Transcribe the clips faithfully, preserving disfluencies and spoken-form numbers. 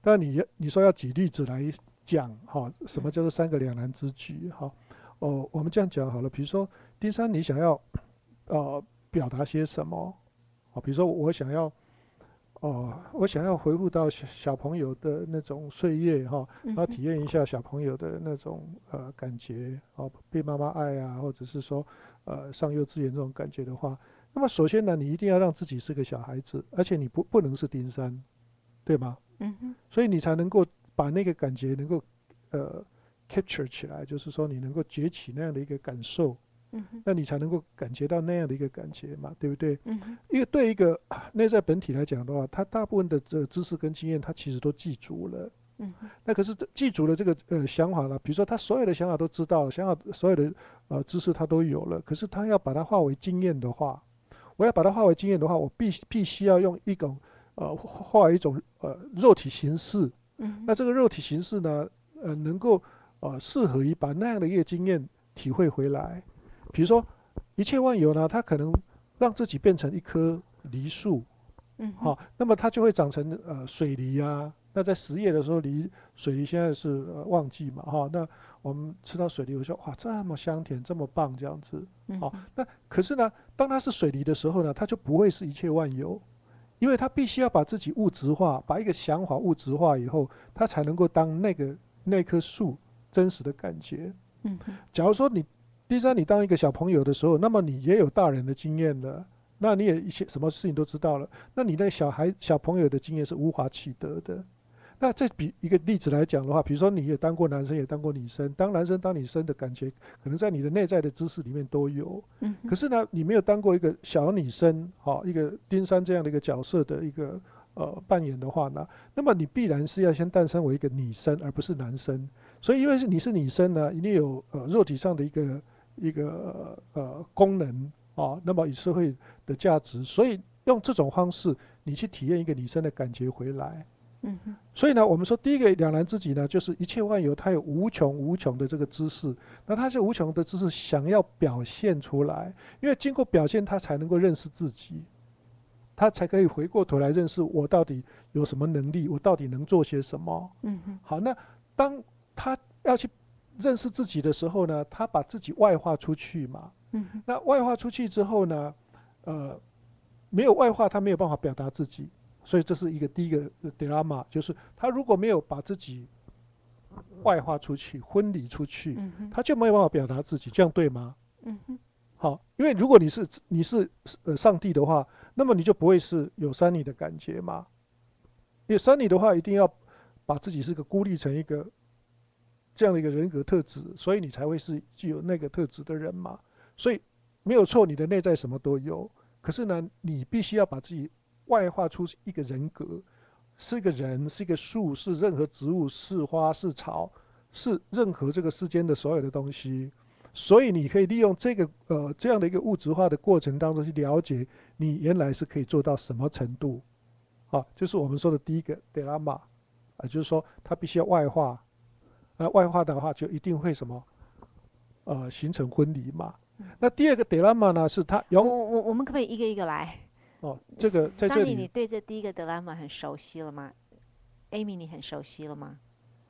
但你你说要举例子来讲，哈，什么叫做三个两难之举？哈，哦，我们这样讲好了，比如说丁山，你想要呃表达些什么？啊，比如说我想要哦，我想要回复到小小朋友的那种岁月哈，然后嗯哼， 体验一下小朋友的那种呃感觉，哦，被妈妈爱啊，或者是说呃上幼稚园这种感觉的话，那么首先呢，你一定要让自己是个小孩子，而且你不不能是丁山，对吗？ 嗯哼， 所以你才能够把那个感觉能够呃 capture 起来，就是说你能够崛起那样的一个感受， 嗯哼， 那你才能够感觉到那样的一个感觉嘛，对不对？ 嗯哼， 因为对一个内在本体来讲的话，他大部分的这个知识跟经验，他其实都记住了。 嗯哼， 那可是记住了这个呃想法了，比如说他所有的想法都知道了，想法所有的呃知识他都有了，可是他要把它化为经验的话，我要把它化为经验的话，我必必须要用一种呃化为一种呃肉体形式。 嗯哼， 那这个肉体形式呢，呃能够呃适合于把那样的一个经验体会回来。比如说一切万有呢，它可能让自己变成一棵梨树， 嗯哼， 好，那么它就会长成呃水梨啊。那在十月的时候，梨水梨现在是呃旺季嘛，哈，那我们吃到水梨，我说哇，这么香甜，这么棒，这样子。好， 嗯哼， 那可是呢，当它是水梨的时候呢，它就不会是一切万有，因为它必须要把自己物质化，把一个想法物质化以后，它才能够当那个那棵树真实的感觉。 嗯哼， 假如说你第三，你当一个小朋友的时候，那么你也有大人的经验了，那你也一些什么事情都知道了，那你那小孩小朋友的经验是无法取得的。那这比一个例子来讲的话，比如说你也当过男生，也当过女生，当男生当女生的感觉，可能在你的内在的知识里面都有。 嗯哼， 可是呢，你没有当过一个小女生，好、哦，一个丁山这样的一个角色的一个呃扮演的话呢，那么你必然是要先诞生为一个女生，而不是男生。所以因为是你是女生呢，一定有呃肉体上的一个一个呃功能啊，那么以社会的价值，所以用这种方式，你去体验一个女生的感觉回来。 嗯哼， 所以呢，我们说第一个两难之己呢，就是一切万有它有无穷无穷的这个知识，那它是无穷的知识想要表现出来，因为经过表现，它才能够认识自己，他才可以回过头来认识我到底有什么能力，我到底能做些什么。 嗯哼， 好，那当他要去认识自己的时候呢，他把自己外化出去嘛。 嗯哼， 那外化出去之后呢，呃，没有外化，他没有办法表达自己，所以这是一个第一个 dilemma，就是他如果没有把自己外化出去、分离出去， 嗯哼， 他就没有办法表达自己，这样对吗？ 嗯哼， 好，因为如果你是你是呃上帝的话，那么你就不会是有山里的感觉嘛。因为山里的话，一定要把自己是个孤立成一个这样的一个人格特质，所以你才会是具有那个特质的人嘛。所以没有错，你的内在什么都有，可是呢，你必须要把自己外化出一个人格，是一个人，是一个树，是任何植物，是花，是草，是任何这个世间的所有的东西。所以你可以利用这个呃这样的一个物质化的过程当中去了解你原来是可以做到什么程度。啊，就是我们说的第一个 dilemma，啊，就是说它必须要外化，那外化的话就一定会什么呃形成分离嘛。那第二个 dilemma 呢，是它我永我我们可不可以一个一个来哦，这个在这 ？Sunny，你里对这第一个 dilemma 很熟悉了吗？Amy，你很熟悉了吗？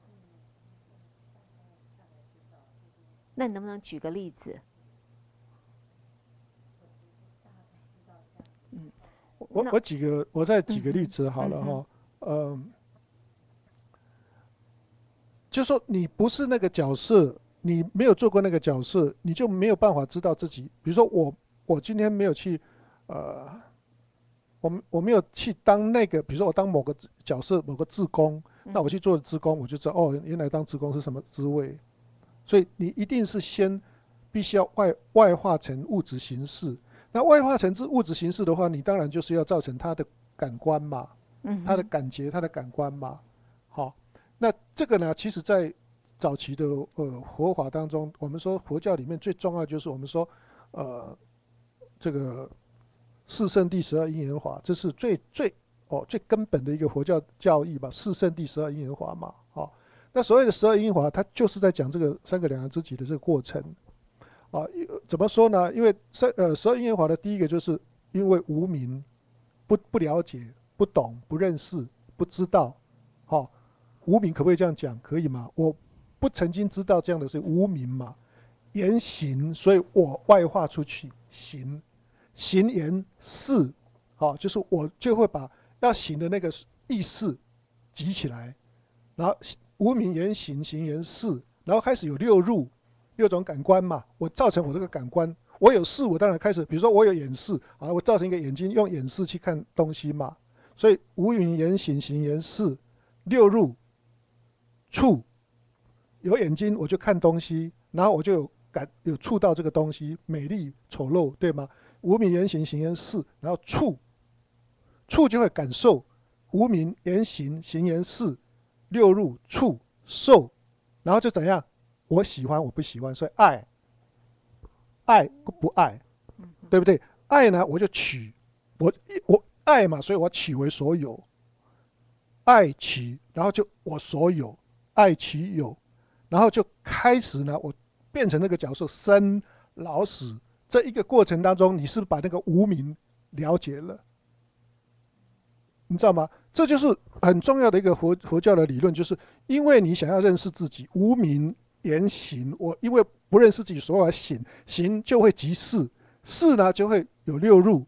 那你能不能举个例子？嗯，那我我几个我再举个例嗯哼， 子好嗯哼， 了哈，嗯，就说你不是那个角色，你没有做过那个角色，你就没有办法知道自己。比如说我我今天没有去呃我我没有去当那个，比如说我当某个角色某个志工，那我嗯哼， 去做志工，我就知道哦，原来当志工是什么滋味。所以你一定是先必须要外外化成物质形式。那外化成物质形式的话，你当然就是要造成他的感官嘛，他的嗯哼， 感觉，他的感官嘛。好，那这个呢，其实在早期的呃佛法当中，我们说佛教里面最重要就是我们说呃这个四圣谛十二因缘法，这是最最哦最根本的一个佛教教义吧，四圣谛十二因缘法嘛，好、哦，那所谓的十二因缘法，它就是在讲这个三个两岸知己的这个过程啊、哦，怎么说呢？因为三呃十二因缘法的第一个就是因为无明，不不了解、不懂、不认识、不知道，好、哦， 无明可不可以这样讲？可以吗？我不曾经知道这样的是无明嘛，言行，所以我外化出去行，行言事，好，就是我就会把要行的那个意识集起来，然后无明言行，行言事，然后开始有六入，六种感官嘛，我造成我这个感官，我有视，我当然开始，比如说我有眼视，啊，我造成一个眼睛用眼视去看东西嘛，所以无明言行，行言事，六入，触，有眼睛我就看东西，然后我就有感有触到这个东西，美丽丑陋，对吗？无明言行，行言事，然后触，触就会感受，无明言行，行言事，六入触受，然后就怎样？我喜欢，我不喜欢，所以爱，爱不爱，对不对？爱呢，我就取，我我爱嘛，所以我取为所有，爱取，然后就我所有，爱取有，然后就开始呢，我变成那个角色，生老死这一个过程当中，你是不是把那个无明了解了？你知道吗？这就是很重要的一个佛佛教的理论，就是因为你想要认识自己，无明言行，我因为不认识自己，所以我行，行就会即事，事呢就会有六入，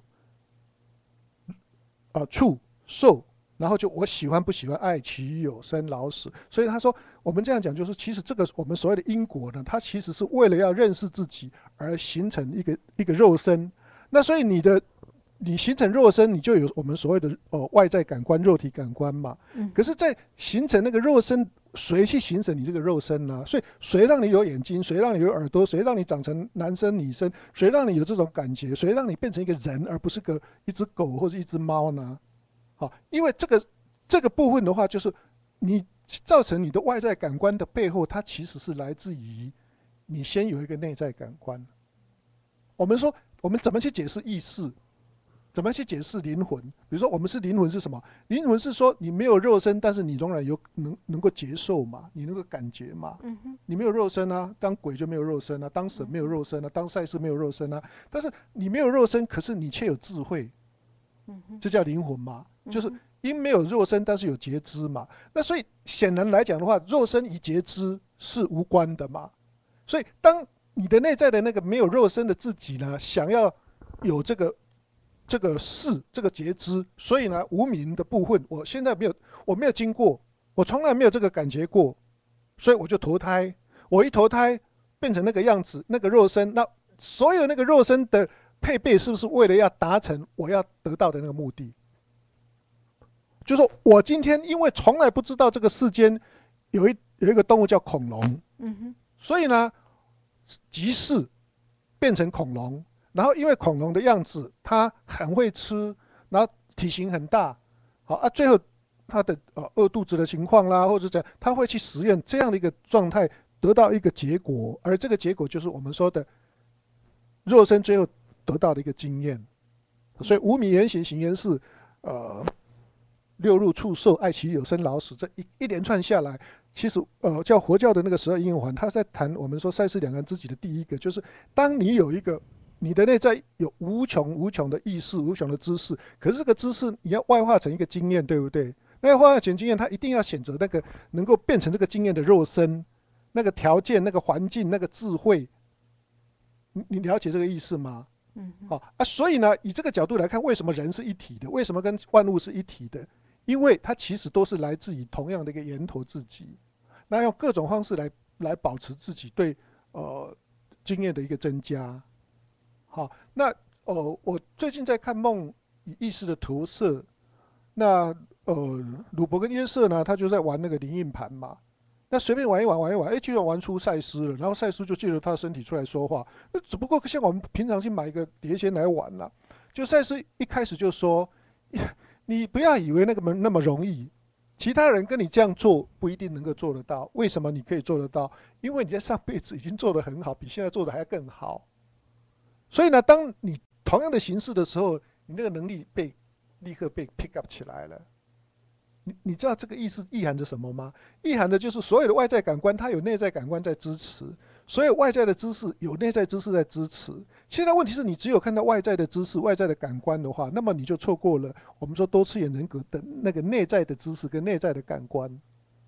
啊、呃，触受，然后就我喜欢不喜欢，爱取有生老死。所以他说，我们这样讲，就是其实这个我们所谓的因果呢，它其实是为了要认识自己而形成一个一个肉身。那所以你的你形成肉身，你就有我们所谓的呃外在感官、肉体感官嘛。 嗯， 可是，在形成那个肉身，谁去形成你这个肉身呢？所以谁让你有眼睛？谁让你有耳朵？谁让你长成男生女生？谁让你有这种感觉？谁让你变成一个人，而不是个一只狗或者一只猫呢？好，因为这个这个部分的话，就是你造成你的外在感官的背后，它其实是来自于你先有一个内在感官。我们说，我们怎么去解释意识？怎么去解释灵魂？比如说，我们是灵魂是什么？灵魂是说你没有肉身，但是你仍然有能能够接受嘛，你能够感觉嘛。 嗯哼， 你没有肉身啊，当鬼就没有肉身啊，当神没有肉身啊，当赛事没有肉身啊。但是你没有肉身，可是你却有智慧， 嗯哼， 这叫灵魂嘛？就是嗯哼因没有肉身，但是有觉知嘛。那所以显然来讲的话，肉身与觉知是无关的嘛。所以当你的内在的那个没有肉身的自己呢，想要有这个这个事这个觉知，所以呢无明的部分，我现在没有我没有经过，我从来没有这个感觉过，所以我就投胎。我一投胎变成那个样子，那个肉身，那所有那个肉身的配备是不是为了要达成我要得到的那个目的？就是说我今天因为从来不知道这个世间有一有一个动物叫恐龙， 嗯哼， 所以呢，即是变成恐龙，然后因为恐龙的样子，它很会吃，然后体型很大，好啊，最后它的呃饿肚子的情况啦，或者怎样，它会去实验这样的一个状态，得到一个结果，而这个结果就是我们说的肉身最后得到的一个经验。所以无明言行，行言事，呃。六入触受爱取有生老死，这一一连串下来，其实呃叫佛教的那个十二因缘环，他在谈我们说赛斯两岸知己的第一个，就是当你有一个你的内在有无穷无穷的意识、无穷的知识，可是这个知识你要外化成一个经验，对不对？那要外化成经验，它一定要选择那个能够变成这个经验的肉身，那个条件、那个环境、那个智慧，你你了解这个意思吗？ 嗯哼， 好啊，所以呢，以这个角度来看，为什么人是一体的？为什么跟万物是一体的？因为它其实都是来自于同样的一个源头自己，那用各种方式来来保持自己对呃经验的一个增加。好，那呃我最近在看梦与意识的投射，那呃鲁伯跟约瑟呢，他就在玩那个灵印盘嘛，那随便玩一玩玩一玩，哎，居然玩出赛斯了，然后赛斯就借着他的身体出来说话，那只不过像我们平常去买一个碟仙来玩啦，就赛斯一开始就说。你不要以为那个那么容易，其他人跟你这样做不一定能够做得到。为什么你可以做得到？因为你在上辈子已经做得很好，比现在做的还要更好。所以呢，当你同样的形式的时候，你那个能力被立刻被 pick up 起来了。你你知道这个意思意含着什么吗？意含的就是所有的外在感官，它有内在感官在支持。所有外在的知识有内在知识在支持。现在问题是你只有看到外在的知识、外在的感官的话，那么你就错过了我们说多次元人格的那个内在的知识跟内在的感官。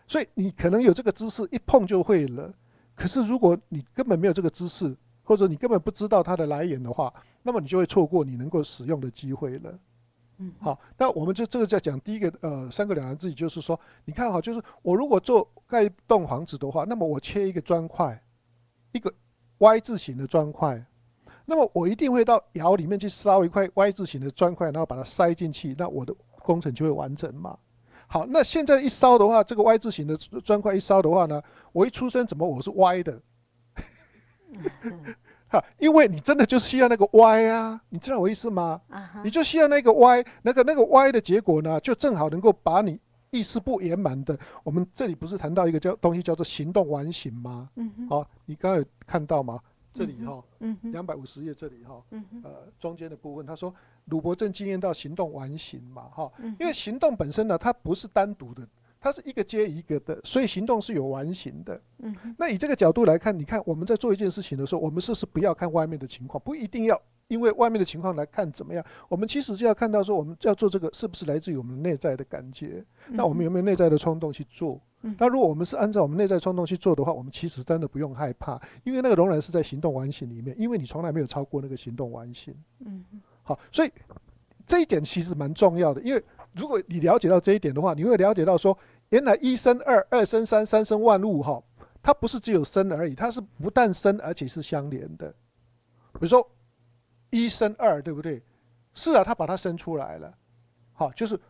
所以你可能有这个知识，一碰就会了。可是如果你根本没有这个知识，或者你根本不知道它的来源的话，那么你就会错过你能够使用的机会了。 嗯哼， 好，那我们就这个在讲第一个呃三个两难之己，就是说，你看哈，就是我如果做盖一栋房子的话，那么我切一个砖块，一个 Y 字形的砖块，那么我一定会到窑里面去烧一块 Y 字形的砖块，然后把它塞进去，那我的工程就会完成嘛。好，那现在一烧的话，这个 Y 字形的砖块一烧的话呢，我一出生怎么我是歪的？ 嗯哈，因为你真的就需要那个 Y 啊，你知道我意思吗？ 啊哈， 你就需要那个 Y，那个那个 Y 的结果呢，就正好能够把你意识不圆满的，我们这里不是谈到一个叫东西叫做行动完形吗？ 嗯哼， 好，你刚刚有看到吗？这里哈， 嗯哼， 两百五十页这里哈， 嗯哼， 呃，中间的部分，他说鲁伯正经验到行动完形嘛，哈， 嗯哼， 因为行动本身呢，它不是单独的，它是一个接一个的，所以行动是有完形的。 嗯哼， 那以这个角度来看，你看我们在做一件事情的时候，我们是不是不要看外面的情况，不一定要因为外面的情况来看怎么样？我们其实就要看到说，我们要做这个是不是来自于我们内在的感觉？那我们有没有内在的冲动去做？ 嗯哼， 那如果我们是按照我们内在冲动去做的话，我们其实真的不用害怕，因为那个仍然是在行动完形里面，因为你从来没有超过那个行动完形。 嗯哼， 好，所以这一点其实蛮重要的，因为如果你了解到这一点的话，你会了解到说，原来一生二，二生三，三生万物哈。它不是只有生而已，它是不但生而且是相连的。比如说一生二，对不对？是啊，它把它生出来了，好，就是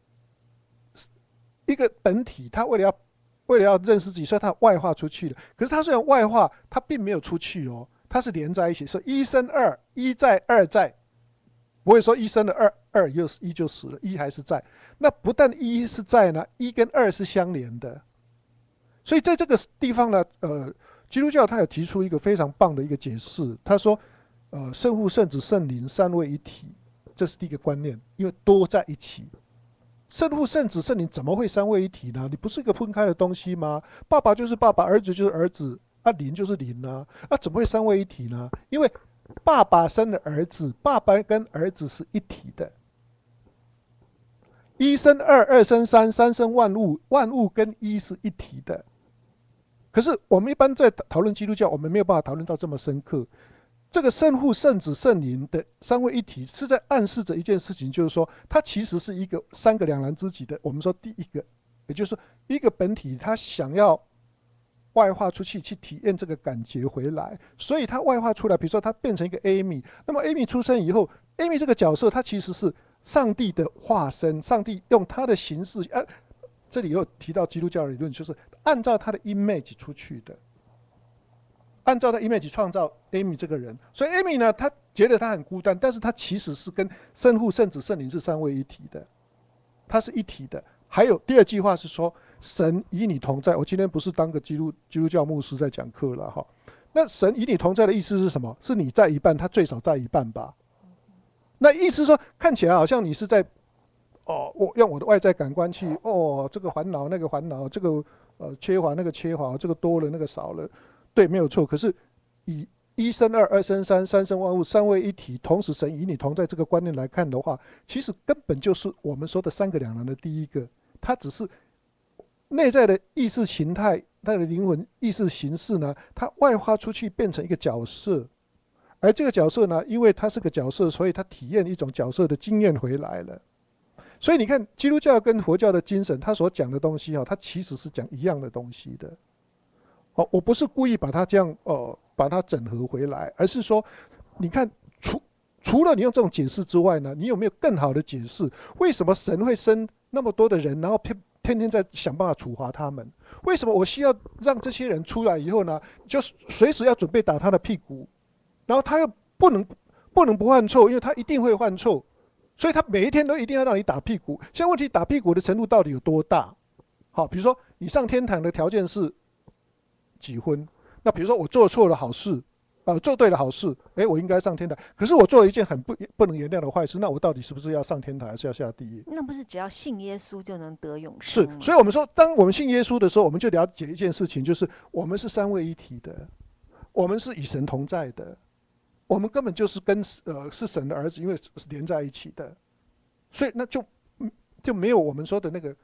一个本体，它为了要为了要认识自己，所以它外化出去了。可是它虽然外化，它并没有出去哦，它是连在一起，所以一生二，一在二在，不会说一生了二，二又一就死了，一还是在。那不但一是在呢，一跟二是相连的。所以在这个地方呢，呃，基督教它有提出一个非常棒的一个解释，他说，呃，圣父、圣子、圣灵三位一体，这是第一个观念，因为多在一起。圣父、圣子、圣灵怎么会三位一体呢？你不是一个分开的东西吗？爸爸就是爸爸，儿子就是儿子，啊，灵就是灵啊，啊，怎么会三位一体呢？因为爸爸生了儿子，爸爸跟儿子是一体的。一生二，二生三，三生万物，万物跟一是一体的。可是我们一般在讨论基督教，我们没有办法讨论到这么深刻。这个圣父、圣子、圣灵的三位一体，是在暗示着一件事情，就是说，它其实是一个三个两难之极的。我们说第一个，也就是说，一个本体，它想要外化出去，去体验这个感觉回来，所以它外化出来。比如说，它变成一个 Amy， 那么 Amy 出生以后 ，Amy 这个角色，它其实是上帝的化身，上帝用他的形式，呃，这里又提到基督教的理论，就是按照他的 image 出去的，按照他 image 创造 Amy 这个人。所以 Amy 呢，他觉得他很孤单，但是他其实是跟圣父、圣子、圣灵是三位一体的，他是一体的。还有第二句话是说，神与你同在。我今天不是当个基督基督教牧师在讲课了哈。那神与你同在的意思是什么？是你在一半，他最少在一半吧？那意思说，看起来好像你是在，哦，我用我的外在感官去，哦，这个烦恼，那个烦恼，这个呃缺乏，那个缺乏，这个多了，那个少了，对，没有错。可是以一生二，二生三，三生万物，三位一体，同时神与你同在这个观念来看的话，其实根本就是我们说的三个两难的第一个，它只是内在的意识形态，它的灵魂意识形式呢，它外化出去变成一个角色。而这个角色呢，因为他是个角色，所以他体验一种角色的经验回来了。所以你看，基督教跟佛教的精神，他所讲的东西，它其实是讲一样的东西的。哦，我不是故意把它这样，呃，把它整合回来，而是说，你看，除除了你用这种解释之外呢，你有没有更好的解释？为什么神会生那么多的人，然后偏天天在想办法处罚他们？为什么我需要让这些人出来以后呢，就随时要准备打他的屁股？然后他又不能不能不犯错，因为他一定会犯错，所以他每一天都一定要让你打屁股。现在问题，打屁股的程度到底有多大？好，比如说你上天堂的条件是几分？那比如说我做错了好事，呃，做对了好事，哎，我应该上天堂。可是我做了一件很不不能原谅的坏事，那我到底是不是要上天堂，还是要下地狱？ 那不是只要信耶稣就能得永生是， 吗？ 所以我们说，当我们信耶稣的时候，我们就了解一件事情，就是我们是三位一体的，我们是与神同在的。我们根本就是跟呃是神的儿子，因为是连在一起的，所以那就就没有我们说的那个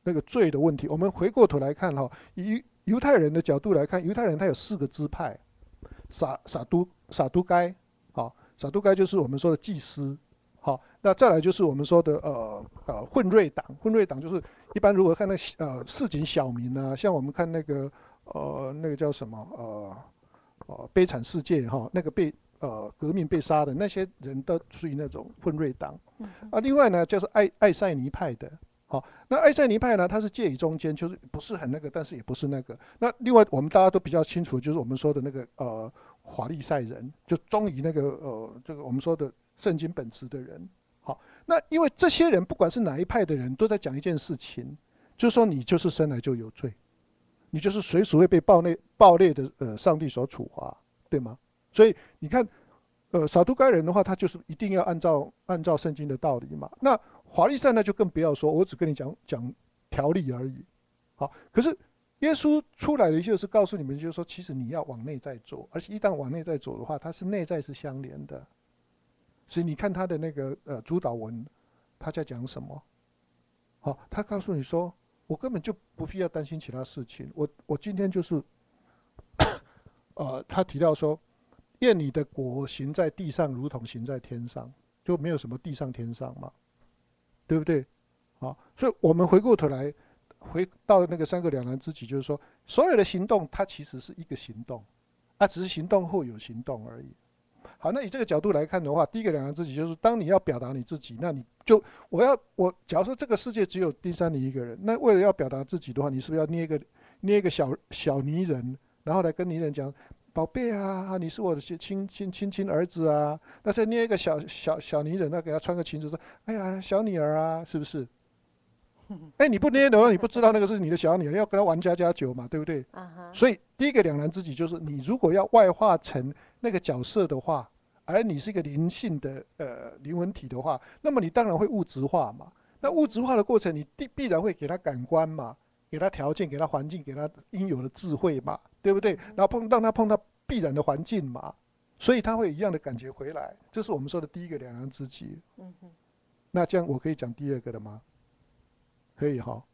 那个罪的问题，我们回过头来看哈，以犹太人的角度来看，犹太人他有四个支派，撒撒都撒都该，好，撒都该就是我们说的祭司，好，那再来就是我们说的呃呃混瑞党，混瑞党就是一般如果看那呃市井小民啊，像我们看那个呃那个叫什么呃呃悲惨世界哈，那个被呃革命被杀的那些人都属于那种混瑞党，啊，另外呢就是爱爱塞尼派的。好，那爱塞尼派呢，它是介于中间，就是不是很那个，但是也不是那个。那另外我们大家都比较清楚，就是我们说的那个呃法利赛人，就忠于那个呃这个我们说的圣经本质的人。好，那因为这些人不管是哪一派的人，都在讲一件事情，就是说你就是生来就有罪，你就是随时会被暴内暴烈的呃上帝所处罚，对吗？所以你看，呃撒都该人的话，他就是一定要按照按照圣经的道理嘛。那法利赛呢就更不要说，我只跟你讲讲条例而已。好，可是耶稣出来的就是告诉你们，就是说，其实你要往内在走，而且一旦往内在走的话，它是内在是相连的。所以你看他的那个呃主导文，他在讲什么？好，他告诉你说，我根本就不必要担心其他事情，我我今天就是，呃，他提到说，愿你的国行在地上，如同行在天上，就没有什么地上天上嘛。对不对？好，所以我们回过头来，回到那个三个两难之己，就是说，所有的行动它其实是一个行动，啊，只是行动后有行动而已。好，那以这个角度来看的话，第一个两难之己就是，当你要表达你自己，那你就我要我，假如说这个世界只有丁三你一个人，那为了要表达自己的话，你是不是要捏一个捏一个小小泥人，然后来跟泥人讲？宝贝啊，你是我的亲亲亲亲儿子啊！那再捏一个小小小泥人，那给他穿个裙子，说：“哎呀，小女儿啊，是不是？”哎，你不捏的话，你不知道那个是你的小女儿，要跟他玩家家酒嘛，对不对？ Uh-huh. 所以第一个两难之己就是，你如果要外化成那个角色的话，而你是一个灵性的呃灵魂体的话，那么你当然会物质化嘛。那物质化的过程，你必必然会给他感官嘛，给他条件，给他环境，给他应有的智慧嘛。对不对？然后碰让他碰到必然的环境嘛，所以他会有一样的感觉回来，这是我们说的第一个两难之己。嗯哼，那这样我可以讲第二个的吗？可以哈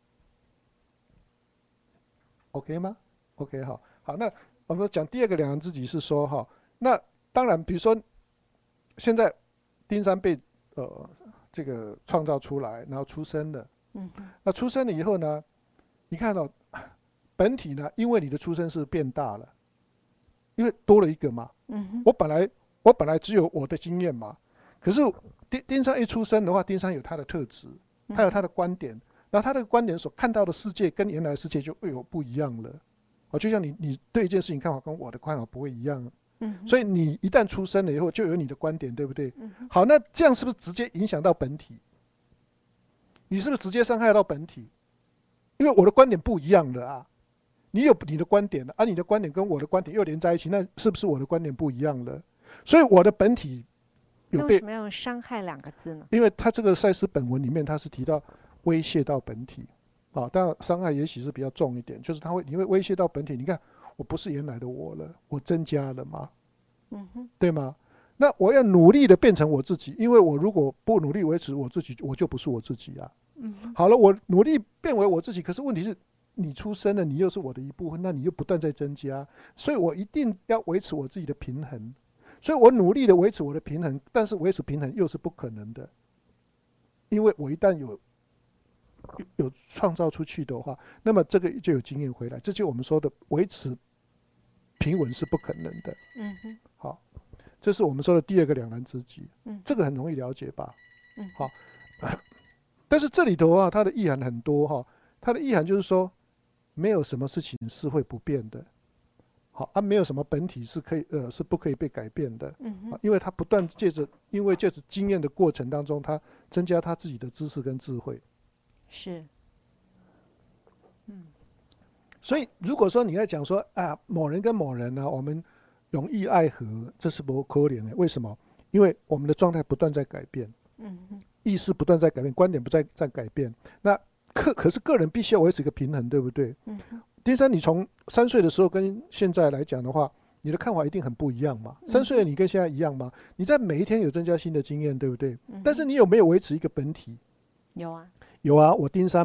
，OK 吗 ？OK 好，好，那我们讲第二个两难之己是说哈，那当然，比如说现在丁三被呃这个创造出来，然后出生了，嗯哼，那出生了以后呢，你看到、哦。本体呢，因为你的出生是变大了，因为多了一个嘛。嗯、我本来我本来只有我的经验嘛，可是丁丁三一出生的话，丁三有他的特质，他有他的观点，然后他的观点所看到的世界跟原来的世界就会有不一样了。哦，就像你你对一件事情看法跟我的看法不会一样，嗯、所以你一旦出生了以后，就有你的观点，对不对？嗯、好，那这样是不是直接影响到本体？你是不是直接伤害到本体？因为我的观点不一样了啊。你有你的观点了，而、啊、你的观点跟我的观点又连在一起，那是不是我的观点不一样了？所以我的本体有被。 为什么要用伤害两个字呢？ 因为他这个赛斯本文里面，他是提到威胁到本体，啊，当然伤害也许是比较重一点，就是他会你会威胁到本体。你看，我不是原来的我了，我增加了嘛，嗯哼，对吗？那我要努力的变成我自己，因为我如果不努力维持我自己，我就不是我自己啊。嗯，好了，我努力变为我自己，可是问题是。你出生了，你又是我的一部分，那你又不断在增加，所以我一定要维持我自己的平衡，所以我努力的维持我的平衡，但是维持平衡又是不可能的，因为我一旦有有创造出去的话，那么这个就有经验回来，这就是我们说的维持平稳是不可能的。嗯哼，好，这是我们说的第二个两难之己，嗯，这个很容易了解吧？嗯，好，但是这里头啊，它的意涵很多哈，它的意涵就是说。没有什么事情是会不变的，好啊，没有什么本体是可以呃是不可以被改变的，嗯、啊，因为他不断借着因为借着经验的过程当中，他增加他自己的知识跟智慧， 是， 嗯，所以如果说你要讲说啊某人跟某人呢、啊，我们容易爱河，这是不可怜的，为什么？因为我们的状态不断在改变，嗯，意识不断在改变，观点不断在改变，那。可可是个人必须要维持一个平衡，对不对？嗯。丁三，你从三岁的时候跟现在来讲的话，你的看法一定很不一样嘛。三岁的你跟现在一样吗？你在每一天有增加新的经验，对不对？嗯。但是你有没有维持一个本体？ 有啊。 有啊，我丁三嘛，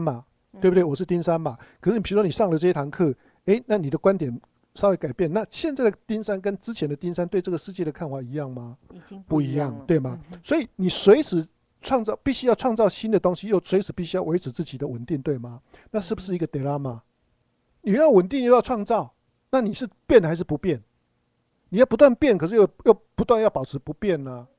对不对？我是丁三嘛。可是比如说你上了这一堂课，诶，那你的观点稍微改变，那现在的丁三跟之前的丁三对这个世界的看法一样吗？ 已经不一不一样了， 样，对吗？ 嗯哼， 所以你随时创造，必须要创造新的东西，又随时必须要维持自己的稳定，对吗？那是不是一个 dilemma？你要稳定又要创造，那你是变还是不变？你要不断变，可是又又不断要保持不变呢、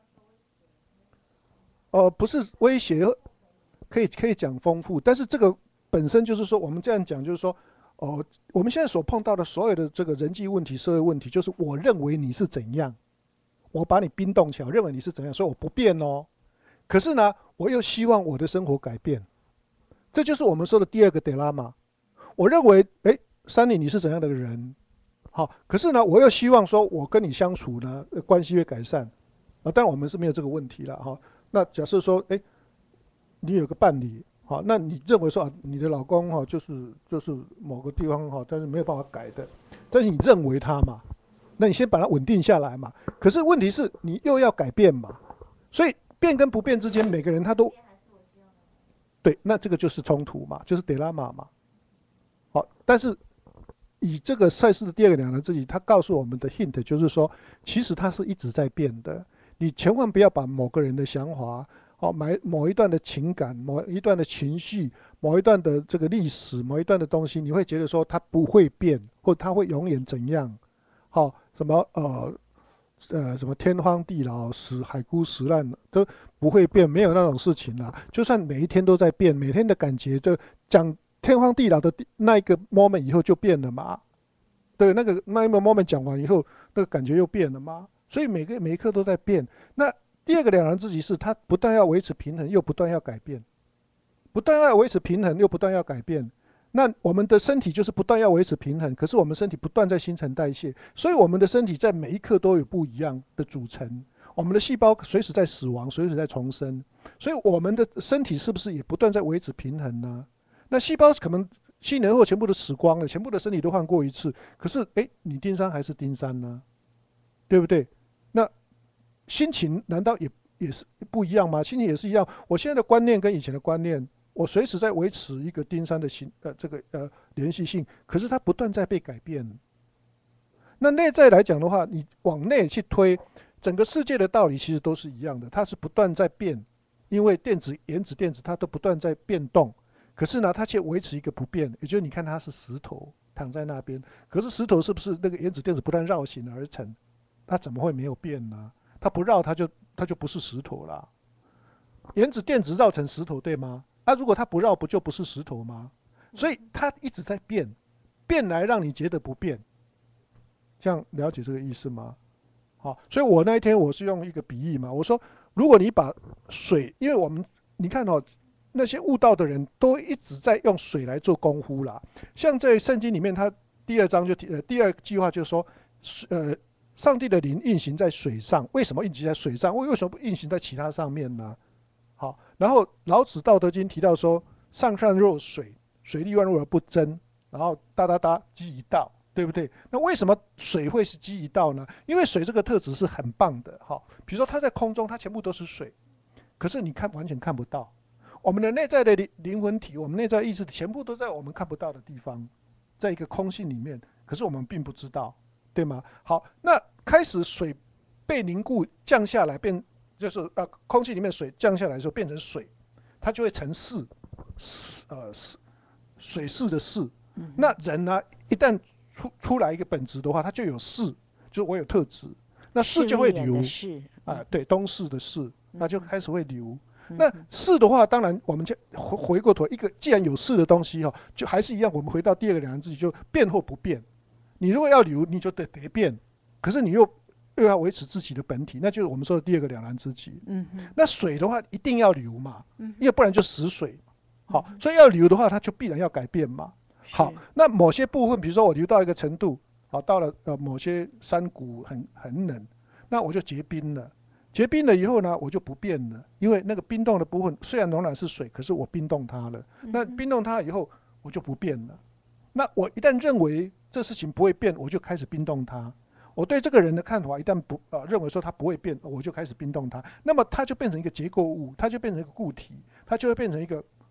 哦、呃不是威胁，可以可以讲丰富，但是这个本身就是说，我们这样讲就是说，哦、呃我们现在所碰到的所有的这个人际问题、社会问题，就是我认为你是怎样，我把你冰冻起来，我认为你是怎样，所以我不变哦。可是呢，我又希望我的生活改变，这就是我们说的第二个 dilemma。我认为，哎，山里你是怎样的人，好，可是呢，我又希望说我跟你相处呢，呃关系会改善啊。当然我们是没有这个问题了哈。那假设说，哎，你有个伴侣，好，那你认为说啊，你的老公哈，就是就是某个地方哈，但是没有办法改的，但是你认为他嘛，那你先把它稳定下来嘛。可是问题是你又要改变嘛，所以变跟不变之间，每个人他都对，那这个就是冲突嘛，就是 dilemma 嘛。好，但是以这个赛事的第二个两难之己，他告诉我们的 hint 就是说，其实它是一直在变的。你千万不要把某个人的想法，好、哦，某某一段的情感、某一段的情绪、某一段的这个历史、某一段的东西，你会觉得说它不会变，或它会永远怎样？好、哦，什么呃呃什么天荒地老、死海枯石烂都不会变，没有那种事情啦。就算每一天都在变，每天的感觉就讲天荒地老的那一个 moment 以后就变了嘛。对，那个那一个 moment 讲完以后，那个感觉又变了嘛。所以每个每一刻都在变。那第二个两难之极是，它不但要维持平衡，又不断要改变，不但要维持平衡，又不断要改变。那我们的身体就是不断要维持平衡，可是我们身体不断在新陈代谢，所以我们的身体在每一刻都有不一样的组成。我们的细胞随时在死亡，随时在重生，所以我们的身体是不是也不断在维持平衡呢？那细胞可能七年后全部都死光了，全部的身体都换过一次，可是哎，你丁三还是丁三呢？对不对？那心情难道也也是不一样吗？心情也是一样。我现在的观念跟以前的观念，我随时在维持一个丁三的形呃这个呃联系性，可是它不断在被改变。那内在来讲的话，你往内去推，整个世界的道理其实都是一样的，它是不断在变，因为电子、原子、电子它都不断在变动，可是呢，它却维持一个不变，也就是你看它是石头躺在那边，可是石头是不是那个原子、电子不断绕行而成？它怎么会没有变呢？它不绕，它就它就不是石头啦。原子、电子绕成石头，对吗？啊，如果它不绕，不就不是石头吗？所以它一直在变，变来让你觉得不变。这样了解这个意思吗？好，所以我那一天我是用一个比喻嘛，我说，如果你把水，因为我们你看哦，那些悟道的人都一直在用水来做功夫啦。像在圣经里面，他第二章就提呃第二句话就是说，呃，上帝的灵运行在水上，为什么运行在水上？为为什么不运行在其他上面呢？好，然后老子《道德经》提到说，上善若水，水利万物而不争，然后哒哒哒积一道。对不对？那为什么水会是积一道呢？因为水这个特质是很棒的，哈。比如说它在空中，它全部都是水，可是你看完全看不到。我们的内在的灵魂体，我们内在意识全部都在我们看不到的地方，在一个空性里面，可是我们并不知道，对吗？好，那开始水被凝固降下来，变就是呃空气里面水降下来的时候变成水，它就会成势，呃水势的势。那人呢，一旦出出来一个本质的话，它就有势，就是我有特质，那势就会流啊、呃，对，东势的势，那就开始会流。嗯、那势的话，当然我们就回回过头，一个既然有势的东西哈、哦，就还是一样，我们回到第二个两难之己，就变或不变。你如果要流，你就得得变，可是你又又要维持自己的本体，那就是我们说的第二个两难之己。嗯，那水的话一定要流嘛，因为不然就死水。好，所以要流的话，它就必然要改变嘛。好，那某些部分，比如说我流到一个程度，好，到了呃某些山谷很很冷，那我就结冰了。结冰了以后呢，我就不变了，因为那个冰冻的部分虽然仍然是水，可是我冰冻它了。那冰冻它以后，我就不变了。那我一旦认为这事情不会变，我就开始冰冻它。我对这个人的看法一旦不呃认为说他不会变，我就开始冰冻它。那么它就变成一个结构物，它就变成一个固体，它就会变成一个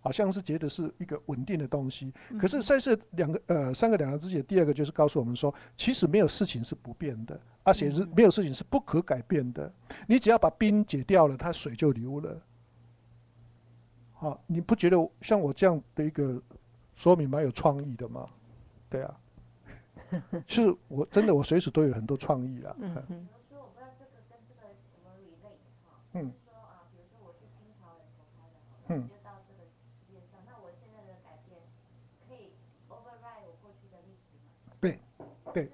好像是觉得是一个稳定的东西。 嗯可是赛斯两个呃三个两难之解，第二个就是告诉我们说，其实没有事情是不变的，而且是嗯没有事情是不可改变的。你只要把冰解掉了，它水就流了。好，你不觉得像我这样的一个说明蛮有创意的吗？对啊，是我真的我随时都有很多创意啦。 嗯嗯哼， 嗯嗯，对对，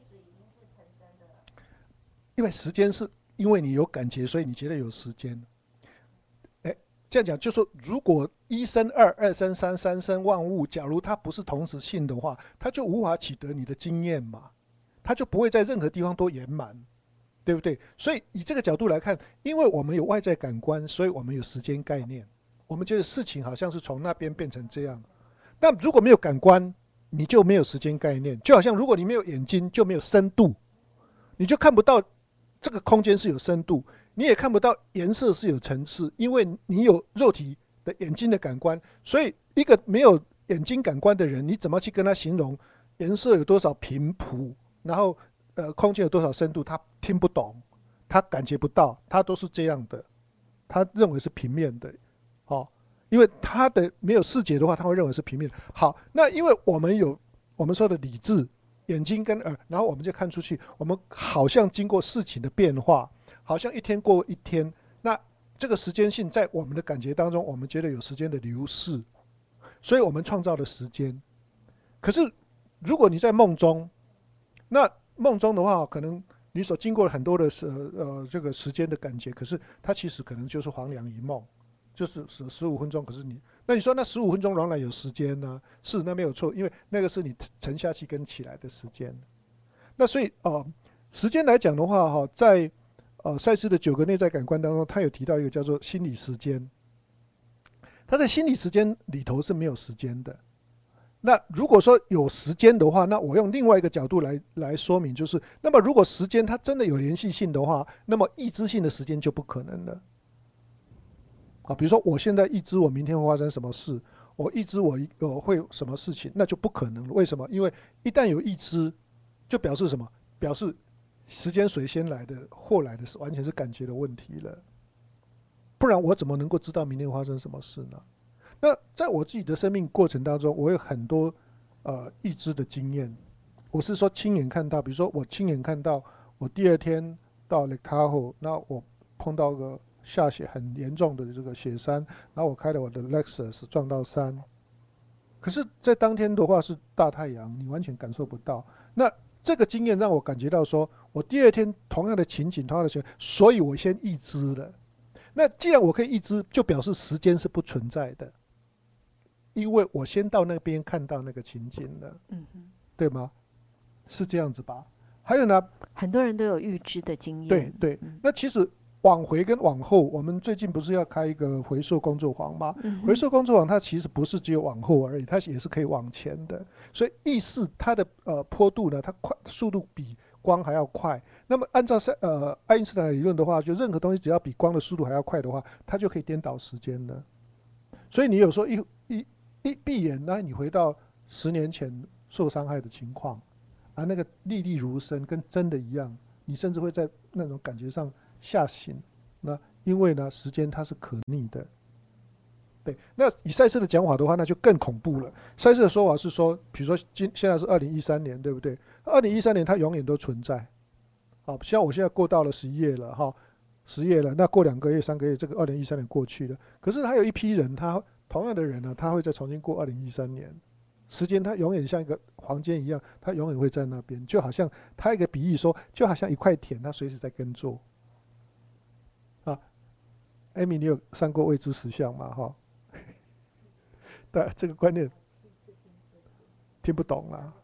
因为时间是因为你有感觉，所以你觉得有时间。哎，这样讲就说，如果一生二，二生三，三生万物，假如它不是同时性的话，它就无法取得你的经验嘛，它就不会在任何地方都圆满，对不对？所以以这个角度来看，因为我们有外在感官，所以我们有时间概念，我们觉得事情好像是从那边变成这样。那如果没有感官，你就没有时间概念，就好像如果你没有眼睛，就没有深度，你就看不到这个空间是有深度，你也看不到颜色是有层次，因为你有肉体的眼睛的感官，所以一个没有眼睛感官的人，你怎么去跟他形容颜色有多少频谱，然后呃空间有多少深度，他听不懂，他感觉不到，他都是这样的，他认为是平面的，哦，因为他的没有视觉的话，他会认为是平面。好，那因为我们有我们说的理智，眼睛跟耳，然后我们就看出去，我们好像经过事情的变化，好像一天过一天，那这个时间性在我们的感觉当中，我们觉得有时间的流逝，所以我们创造了时间。可是如果你在梦中，那梦中的话，可能你所经过很多的呃呃这个时间的感觉，可是它其实可能就是黄粱一梦，就是十十五分钟。可是你那你说那十五分钟仍然有时间呢、啊？是，那没有错，因为那个是你沉下去跟起来的时间。那所以哦、呃，时间来讲的话，哈，在呃赛斯的九个内在感官当中，他有提到一个叫做心理时间。他在心理时间里头是没有时间的。那如果说有时间的话，那我用另外一个角度来来说明，就是那么如果时间它真的有联系性的话，那么意知性的时间就不可能了。啊，比如说我现在预知我明天会发生什么事，我预知我呃会什么事情，那就不可能了。为什么？因为一旦有预知，就表示什么？表示时间谁先来的，后来的是完全是感觉的问题了。不然我怎么能够知道明天发生什么事呢？那在我自己的生命过程当中，我有很多呃预知的经验。我是说亲眼看到，比如说我亲眼看到我第二天到 Lake Tahoe， 那我碰到个下雪很严重的这个雪山，然后我开了我的 Lexus 撞到山。可是，在当天的话是大太阳，你完全感受不到。那这个经验让我感觉到说，我第二天同样的情景，同样的情景，所以我先预知了。那既然我可以预知，就表示时间是不存在的。因为我先到那边看到那个情景了，嗯哼，对吗？是这样子吧？还有呢， 很多人都有预知的经验。 对对，嗯、那其实往回跟往后，我们最近不是要开一个回溯工作坊吗？嗯、回溯工作坊它其实不是只有往后而已，它也是可以往前的。所以意识它的呃坡度呢，它快速度比光还要快。那么按照呃爱因斯坦的理论的话，就任何东西只要比光的速度还要快的话，它就可以颠倒时间了。所以你有时候一一一闭眼，那你回到十年前受伤害的情况，啊，那个历历如生，跟真的一样，你甚至会在那种感觉上吓醒。那因为呢，时间它是可逆的。对，那以赛斯的讲法的话，那就更恐怖了。赛斯的说法是说，比如说今现在是二零一三年，对不对？二零一三年它永远都存在。好，像我现在过到了十一月了哈，十月了，那过两个月、三个月，这个二零一三年过去了。可是还有一批人，他同样的人呢，他会再重新过二零一三年，时间它永远像一个房间一样，它永远会在那边，就好像他一个比喻说，就好像一块田，它随时在耕作。啊，艾米，你有上过未知实相吗？哈，对，这个观念听不懂啦。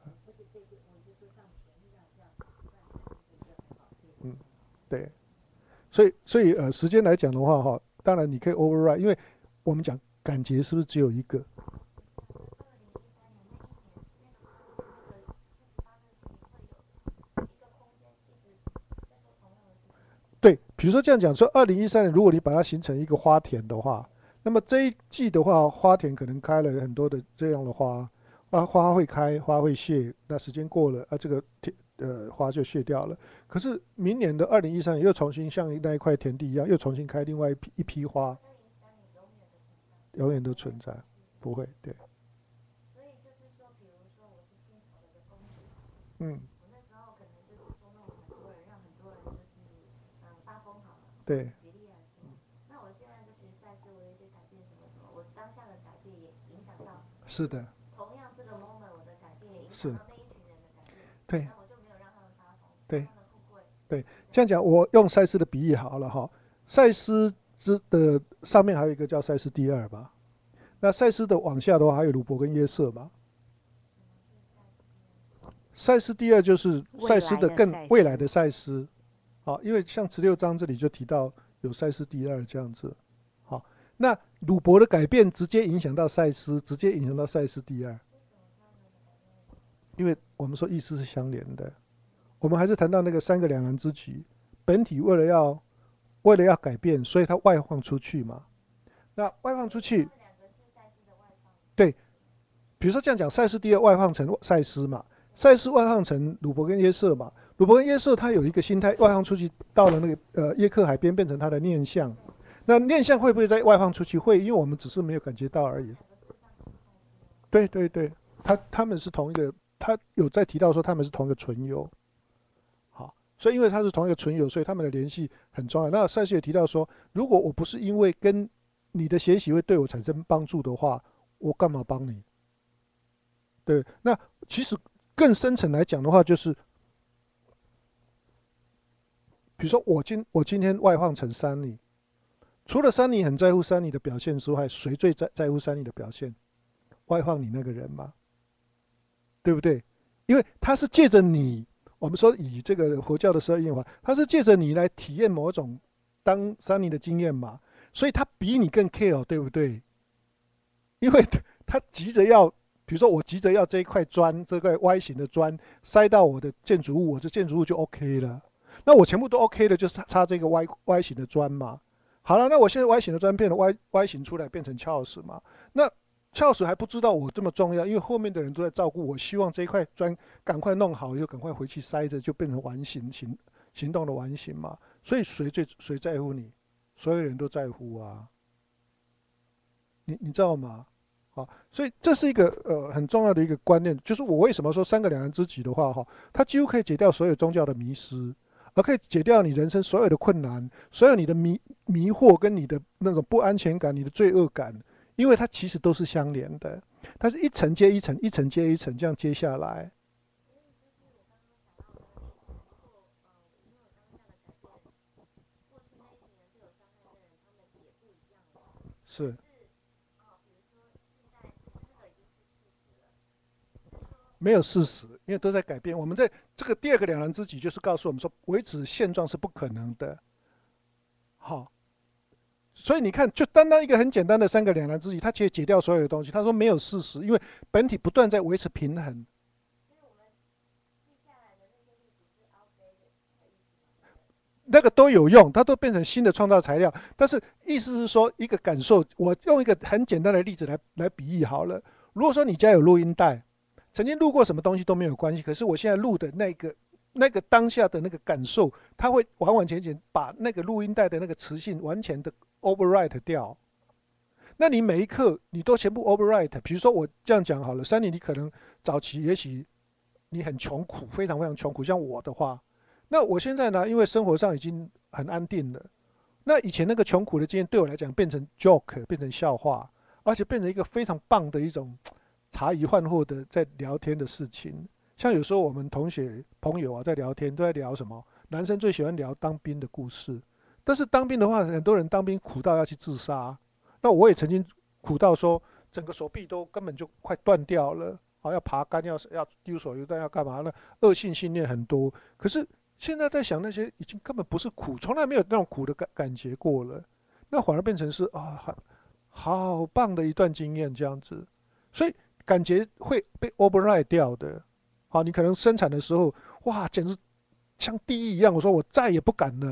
嗯，对，所以所以呃，时间来讲的话，哈，当然你可以 override， 因为我们讲感觉是不是只有一个？对，比如说这样讲，说二零一三年，如果你把它形成一个花田的话， 那么这一季的话，花田可能开了很多的这样的花，啊，花会开，花会谢，那时间过了，啊，这个田呃花就谢掉了。可是明年的二零一三年又重新像那一块田地一样，又重新开另外一批一批花，永远都存在，不会，对，嗯，对，是的，是，对对对，这样讲，我用赛斯的比喻好了哈，赛斯之的上面还有一个叫赛斯第二吧，那赛斯的往下的话还有鲁伯跟约瑟嘛，赛斯第二就是赛斯的更未来的赛斯，好，因为像十六章这里就提到有赛斯第二这样子，好，那鲁伯的改变直接影响到赛斯，直接影响到赛斯第二，因为我们说意思是相连的，我们还是谈到那个三个两难之举，本体为了要为了要改变，所以它外放出去嘛，那外放出去，对，比如说这样讲，赛斯第二外放成赛斯嘛，赛斯外放成鲁伯跟约瑟嘛，鲁伯跟约瑟他有一个心态外放出去，到了那个呃耶克海边变成他的念相，那念相会不会再外放出去？会，因为我们只是没有感觉到而已。对对对，他他们是同一个，他有在提到说他们是同一个存有，好，所以因为他是同一个存有，所以他们的联系很重要。那赛斯也提到说，如果我不是因为跟你的学习会对我产生帮助的话，我干嘛帮你？对，那其实更深层来讲的话，就是比如说我今我今天外放成山里，除了山里很在乎山里的表现之外，谁最在在乎山里的表现？外放你那个人嘛，对不对？因为他是借着你，我们说以这个佛教的十二因缘法，他是借着你来体验某种当山里的经验嘛，所以他比你更 care，对不对？因为他急着要，比如说我急着要这一块砖，这块 Y 型的砖塞到我的建筑物，我这建筑物就 OK 了。那我全部都 OK 了，就是插这个 Y Y 型的砖嘛。好了，那我现在 Y 型的砖变成 Y Y 型出来，变成 Charles 嘛。那 Charles 还不知道我这么重要，因为后面的人都在照顾我，希望这一块砖赶快弄好，就赶快回去塞着，就变成完形行行动的完形嘛。所以谁最谁在乎你？所有人都在乎啊。你你知道吗？好，所以这是一个呃很重要的一个观念，就是我为什么说三个两人知己的话，哈，它几乎可以解掉所有宗教的迷失，而可以解掉你人生所有的困难，所有你的迷迷惑跟你的那种不安全感、你的罪恶感，因为它其实都是相连的，它是一层接一层，一层接一层这样接下来，是没有事实，因为都在改变。我们在这个第二个两人知己就是告诉我们说，维持现状是不可能的。好，所以你看，就单单一个很简单的三个两难之己，它其实解掉所有的东西。他说没有事实，因为本体不断在维持平衡，那个都有用，它都变成新的创造材料。但是意思是说，一个感受，我用一个很简单的例子来来比喻好了。如果说你家有录音带，曾经录过什么东西都没有关系，可是我现在录的那个那个当下的那个感受，它会完完全全把那个录音带的那个磁性完全的 overwrite 掉。那你每一刻你都全部 overwrite，比如说我这样讲好了，三年你可能早期也许你很穷苦，非常非常穷苦，像我的话，那我现在呢，因为生活上已经很安定了，那以前那个穷苦的经验对我来讲变成 joke，变成笑话，而且变成一个非常棒的一种茶余饭后的在聊天的事情。像有时候我们同学朋友啊在聊天，都在聊什么？男生最喜欢聊当兵的故事，但是当兵的话，很多人当兵苦到要去自杀。那我也曾经苦到说，整个手臂都根本就快断掉了，好要爬杆，要要丢手榴弹，要干嘛呢？恶性训练很多。可是现在在想那些已经根本不是苦，从来没有那种苦的感感觉过了，那反而变成是啊，好好棒的一段经验这样子，所以感觉会被 override 掉的。好，你可能生产的时候，哇，简直像地狱一样。我说我再也不敢了。哦，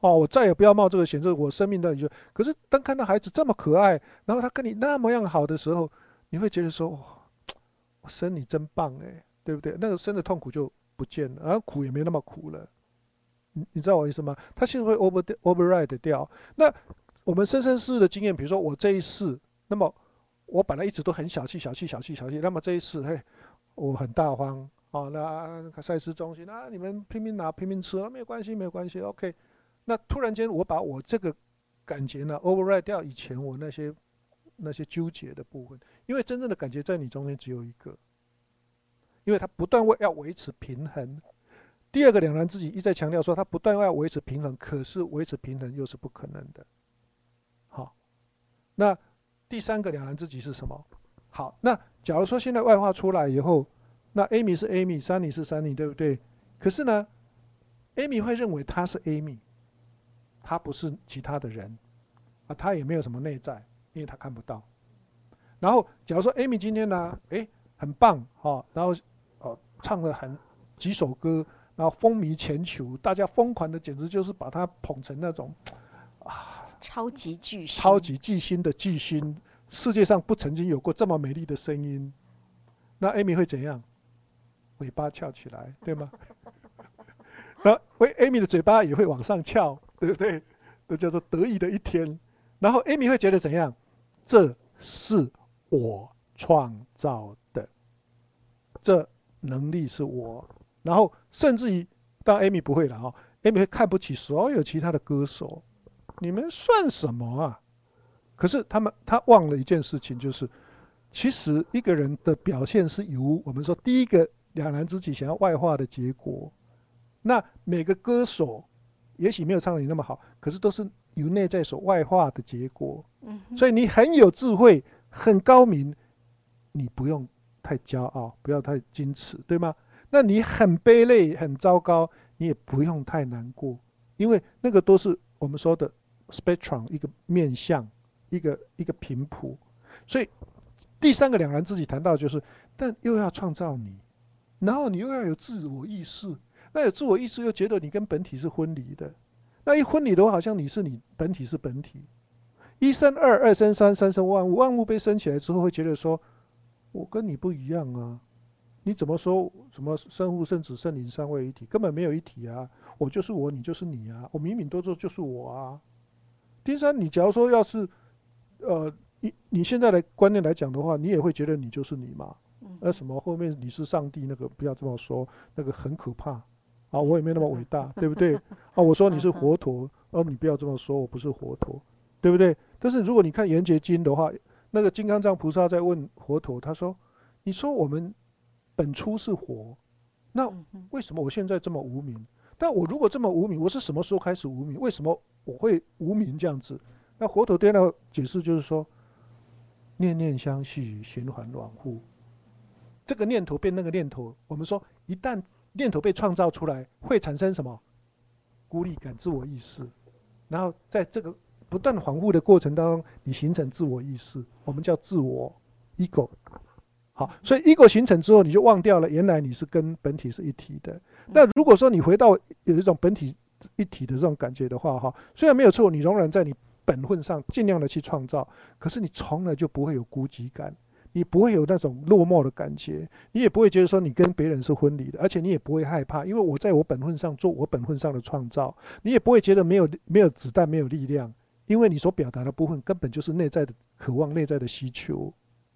哦，我再也不要冒这个险，这我生命的就。可是当看到孩子这么可爱，然后他跟你那么样好的时候，你会觉得说，哇，我生你真棒哎，对不对？那个生的痛苦就不见了，然后苦也没那么苦了。你你知道我意思吗？它其实会 over override 掉。那我们生生世世的经验，比如说我这一世，那么我本来一直都很小气、小气、小气、小气，那么这一世，嘿，我很大方。哦，那赛事中心啊，你们拼命拿、拼命吃，啊，没有关系，没有关系，OK。那突然间，我把我这个感觉呢 override 掉以前我那些那些纠结的部分，因为真正的感觉在你中间只有一个，因为他不断为要维持平衡。第二个两难自己一再强调说，他不断要维持平衡，可是维持平衡又是不可能的。好，那第三个两难自己是什么？好，那假如说现在外化出来以后，那 Amy 是 Amy，Sunny 是 Sunny， 对不对？可是呢 ，Amy 会认为他是 Amy， 他不是其他的人，啊，他也没有什么内在，因为他看不到。然后，假如说 Amy 今天呢，哎，很棒，哦，然后哦唱了很几首歌，然后风靡全球，大家疯狂的，简直就是把他捧成那种啊超级巨星， 超级巨星的巨星，世界上不曾经有过这么美丽的声音。那 Amy 会怎样？尾巴翘起来，对吗？那 Amy 的嘴巴也会往上翘，对不对？这叫做得意的一天。然后 Amy 会觉得怎样？这是我创造的，这能力是我。然后甚至于，当 Amy 不会了哦 ，Amy 会看不起所有其他的歌手，你们算什么啊？可是他们他忘了一件事情，就是其实一个人的表现是由我们说第一个两难之己想要外化的结果。那每个歌手也许没有唱得你那么好，可是都是由内在所外化的结果。 嗯所以你很有智慧，很高明，你不用太骄傲，不要太矜持，对吗？那你很卑劣、很糟糕，你也不用太难过，因为那个都是我们说的 spectrum 一个面向，一个一个频谱。所以第三个两难自己谈到就是，但又要创造你，然后你又要有自我意识。那有自我意识又觉得你跟本体是分离的，那一分离的话，好像你是你，本体是本体。一生二，二生三，三生万物，万物被生起来之后，会觉得说，我跟你不一样啊！你怎么说什么生父、圣子、圣灵三位一体？根本没有一体啊！我就是我，你就是你啊！我明明都说就是我啊！丁山，你假如说要是，呃，你你现在的观念来讲的话，你也会觉得你就是你嘛？那什么后面你是上帝那个，不要这么说，那个很可怕。啊，我也没那么伟大，对不对？啊，我说你是活陀，哦，你不要这么说，我不是活陀，对不对？但是如果你看《圆觉经》的话，那个金刚藏菩萨在问活陀，他说：“你说我们本初是活，那为什么我现在这么无明？但我如果这么无明，我是什么时候开始无明？为什么我会无明这样子？”那活陀对他解释就是说：“念念相续，循环往复，这个念头变那个念头，我们说一旦念头被创造出来，会产生什么？孤立感、自我意识。然后在这个不断反复的过程当中，你形成自我意识，我们叫自我 ego。好，所以 ego 形成之后，你就忘掉了原来你是跟本体是一体的。那如果说你回到有一种本体一体的这种感觉的话，哈，虽然没有错，你仍然在你本分上尽量的去创造，可是你从来就不会有孤寂感。你不会有那种落寞的感觉，你也不会觉得说你跟别人是分离的，而且你也不会害怕，因为我在我本分上做我本分上的创造，你也不会觉得没有没有子弹没有力量，因为你所表达的部分根本就是内在的渴望、内在的需求。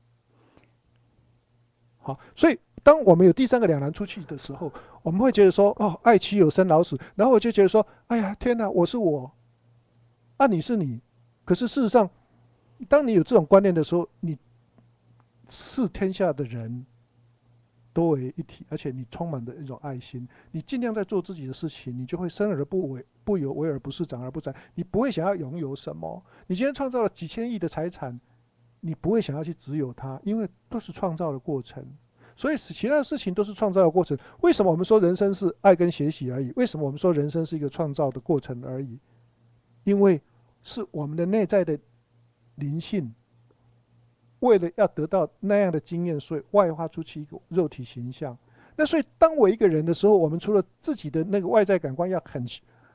好，所以当我们有第三个两难出去的时候，我们会觉得说，哦，爱妻有生老死，然后我就觉得说，哎呀，天哪，我是我，啊，你是你，可是事实上，当你有这种观念的时候，你视天下的人都为一体，而且你充满着一种爱心，你尽量在做自己的事情，你就会生而不为，不有为而不恃，长而不长。你不会想要拥有什么。你今天创造了几千亿的财产，你不会想要去只有它，因为都是创造的过程。所以其他的事情都是创造的过程。为什么我们说人生是爱跟学习而已？为什么我们说人生是一个创造的过程而已？因为是我们的内在的灵性。为了要得到那样的经验，所以外化出去一个肉体形象。那所以，当我一个人的时候，我们除了自己的那个外在感官要很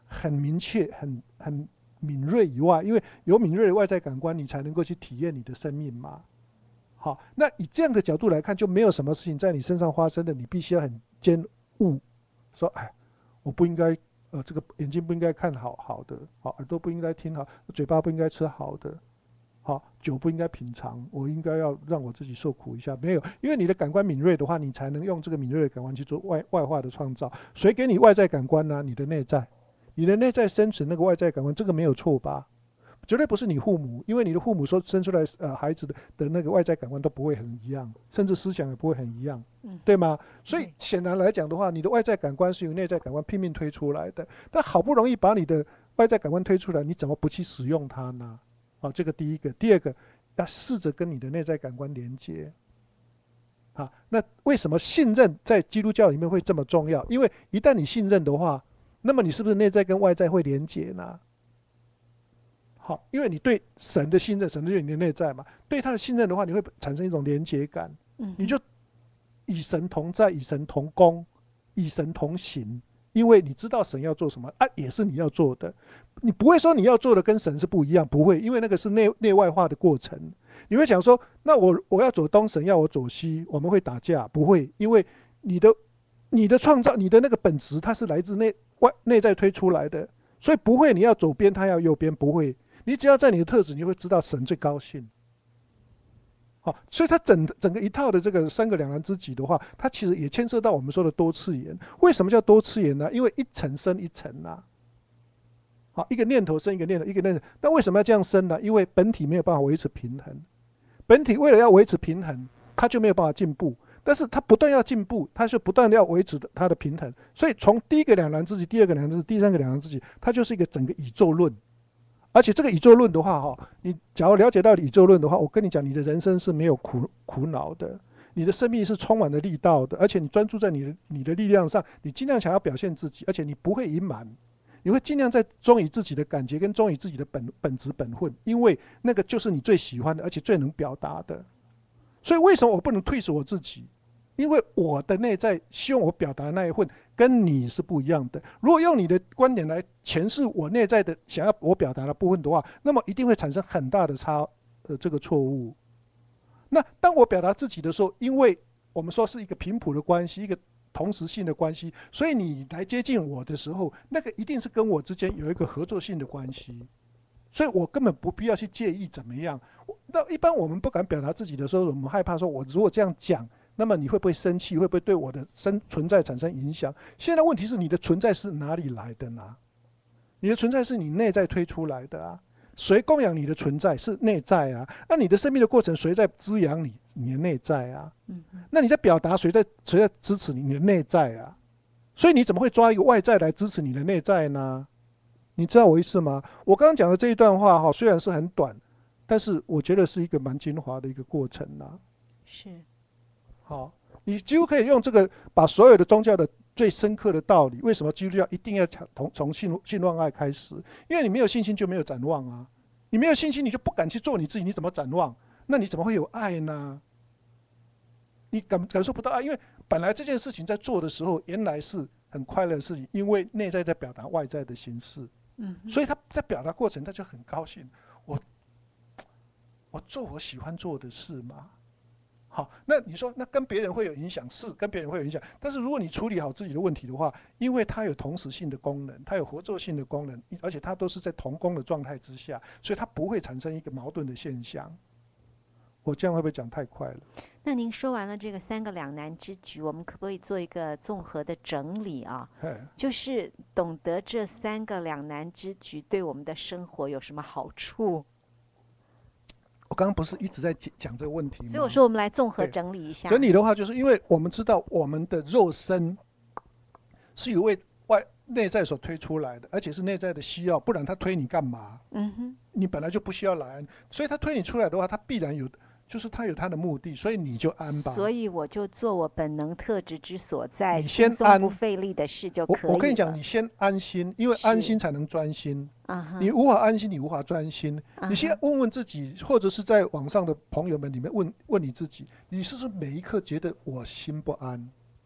很明确、很很敏锐以外，因为有敏锐的外在感官，你才能够去体验你的生命嘛。好，那以这样的角度来看，就没有什么事情在你身上发生的，你必须要很坚悟，说，哎，我不应该，呃，这个眼睛不应该看好好的，好，耳朵不应该听好，嘴巴不应该吃好的，好，酒不应该品尝，我应该要让我自己受苦一下。没有，因为你的感官敏锐的话，你才能用这个敏锐的感官去做外外化的创造。谁给你外在感官呢、啊？你的内在，你的内在生存那个外在感官，这个没有错吧？绝对不是你父母，因为你的父母说生出来呃孩子的的那个外在感官都不会很一样，甚至思想也不会很一样，嗯、对吗？所以显然来讲的话，你的外在感官是由内在感官拼命推出来的，但好不容易把你的外在感官推出来，你怎么不去使用它呢？啊，这个第一个，第二个，要试着跟你的内在感官连接。啊，那为什么信任在基督教里面会这么重要？因为一旦你信任的话，那么你是不是内在跟外在会连接呢？好，因为你对神的信任，神就是你的内在嘛，对他的信任的话，你会产生一种连结感，嗯、你就与神同在，与神同工，与神同行，因为你知道神要做什么啊，也是你要做的，你不会说你要做的跟神是不一样，不会，因为那个是内内外化的过程。你会想说，那我我要走东，神要我走西，我们会打架？不会，因为你的你的创造，你的那个本质，它是来自内外内在推出来的，所以不会你要左边，他要右边，不会。你只要在你的特质，你会知道神最高兴。好，所以它整整个一套的这个三个两难之举的话，它其实也牵涉到我们说的多次元。为什么叫多次元呢？因为一层生一层啊。好，一个念头生一个念头，一个念头。那为什么要这样生呢？因为本体没有办法维持平衡，本体为了要维持平衡，它就没有办法进步。但是它不断要进步，它就不断的要维持它的平衡。所以从第一个两难之举、第二个两难之举、第三个两难之举，它就是一个整个宇宙论。而且这个宇宙论的话，哈，你假如了解到宇宙论的话，我跟你讲，你的人生是没有苦苦恼的，你的生命是充满了力道的，而且你专注在你的你的力量上，你尽量想要表现自己，而且你不会隐瞒，你会尽量在忠于自己的感觉跟忠于自己的本本质本分，因为那个就是你最喜欢的，而且最能表达的。所以为什么我不能退缩我自己？因为我的内在希望我表达的那一份跟你是不一样的。如果用你的观点来诠释我内在的想要我表达的部分的话，那么一定会产生很大的差，呃，这个错误。那当我表达自己的时候，因为我们说是一个频谱的关系，一个同时性的关系，所以你来接近我的时候，那个一定是跟我之间有一个合作性的关系。所以我根本不必要去介意怎么样。那一般我们不敢表达自己的时候，我们害怕说，我如果这样讲，那么你会不会生气？会不会对我的生存在产生影响？现在问题是你的存在是哪里来的呢？你的存在是你内在推出来的啊。谁供养你的存在是内在啊？那你的生命的过程谁在滋养你？你的内在啊。那你在表达谁在谁在支持你？你的内在啊。所以你怎么会抓一个外在来支持你的内在呢？你知道我意思吗？我刚刚讲的这一段话哈，虽然是很短，但是我觉得是一个蛮精华的一个过程啊。 是。 好，你几乎可以用这个把所有的宗教的最深刻的道理，为什么基督教一定要从从信信望爱开始？因为你没有信心就没有展望啊，你没有信心你就不敢去做你自己，你怎么展望？那你怎么会有爱呢？你感感受不到爱，因为本来这件事情在做的时候，原来是很快乐的事情，因为内在在表达外在的形式，嗯，所以他在表达过程他就很高兴，我我做我喜欢做的事嘛。好，那你说那跟别人会有影响，是跟别人会有影响，但是如果你处理好自己的问题的话，因为它有同时性的功能，它有合作性的功能，而且它都是在同工的状态之下，所以它不会产生一个矛盾的现象。我这样会不会讲太快了？ 那您说完了这个三个两难之举，我们可不可以做一个综合的整理啊？就是懂得这三个两难之举对我们的生活有什么好处？ 我刚刚不是一直在讲这个问题吗？ 所以我说我们来综合整理一下。 整理的话，就是因为我们知道我们的肉身是由为外内在所推出来的，而且是内在的需要，不然他推你干嘛？嗯哼，你本来就不需要来，所以他推你出来的话，他必然有。就是他有他的目的，所以你就安吧。 所以我就做我本能特质之所在， 你先安， 不费力的事就可以了。 我我跟你讲，你先安心，因为安心才能专心。Uh-huh. 你无法安心，你无法专心。Uh-huh. 你先问问自己，或者是在网上的朋友们里面问问你自己，你是不是每一刻觉得我心不安？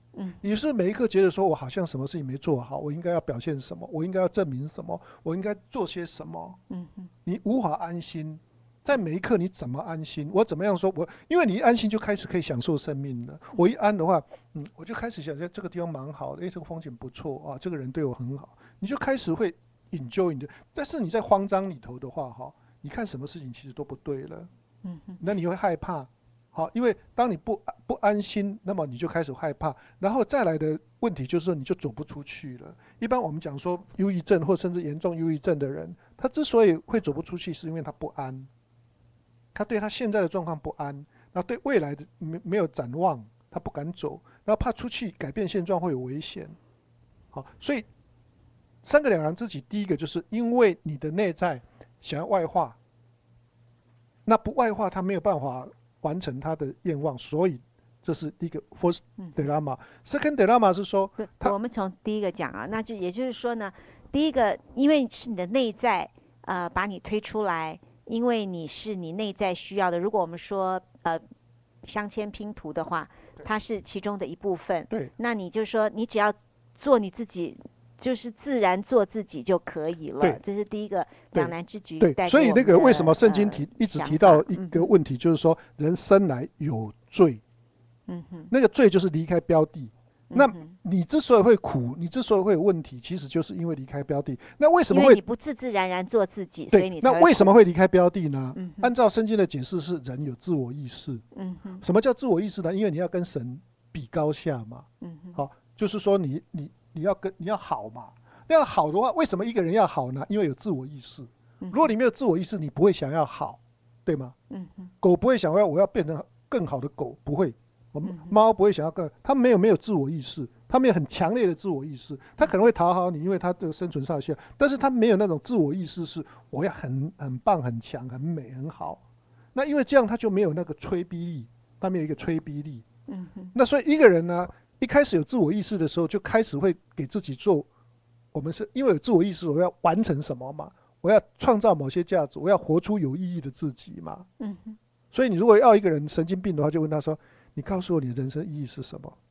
嗯， 你是每一刻觉得说我好像什么事情没做好，我应该要表现什么，我应该要证明什么，我应该做些什么， 嗯哼， 你无法安心。在每一刻你怎么安心？我怎么样说？我因为你一安心就开始可以享受生命了。我一安的话，嗯，我就开始想，这个地方蛮好的，哎，这个风景不错啊，这个人对我很好，你就开始会 enjoy 你的。但是你在慌张里头的话，哈，你看什么事情其实都不对了， 嗯哼， 那你会害怕，好，因为当你不不安心，那么你就开始害怕，然后再来的问题就是说你就走不出去了。一般我们讲说忧郁症或甚至严重忧郁症的人，他之所以会走不出去，是因为他不安。他对他现在的状况不安，然后对未来的没没有展望，他不敢走，然后怕出去改变现状会有危险。好，所以三个两难之举，第一个就是因为你的内在想要外化，那不外化，他没有办法完成他的愿望，所以这是第一个 first dilemma。second dilemma 是说， 我们从第一个讲啊，那就也就是说呢，第一个因为是你的内在呃把你推出来。因为你是你内在需要的，如果我们说呃镶嵌拼图的话，它是其中的一部分。 对， 那你就说你只要做你自己，就是自然做自己就可以了。这是第一个两难之举。 对，所以那个为什么圣经提、呃、一直提到一个问题，就是说人生来有罪， 嗯哼， 那个罪就是离开标的。那你之所以会苦，你之所以会有问题，其实就是因为离开标的。那为什么会？ 因为你不自自然然做自己，所以你才会苦。 那为什么会离开标的呢？嗯、按照圣经的解释是人有自我意识。嗯哼。什么叫自我意识呢？因为你要跟神比高下嘛。嗯哼。好，就是说你你你要跟你要好嘛。那样好的话，为什么一个人要好呢？因为有自我意识。如果你没有自我意识，你不会想要好，对吗？嗯哼。狗不会想要我要变成更好的狗，不会。我们猫不会想要更，它没有没有自我意识，它没有很强烈的自我意识，它可能会讨好你，因为它的生存上限，但是它没有那种自我意识，是我要很很棒、很强、很美、很好。那因为这样，它就没有那个催逼力，它没有一个催逼力。嗯哼。那所以一个人呢，一开始有自我意识的时候，就开始会给自己做，我们是因为有自我意识，我要完成什么嘛？我要创造某些价值，我要活出有意义的自己嘛。嗯哼。所以你如果要一个人神经病的话，就问他说。你告诉我你的人生意义是什么？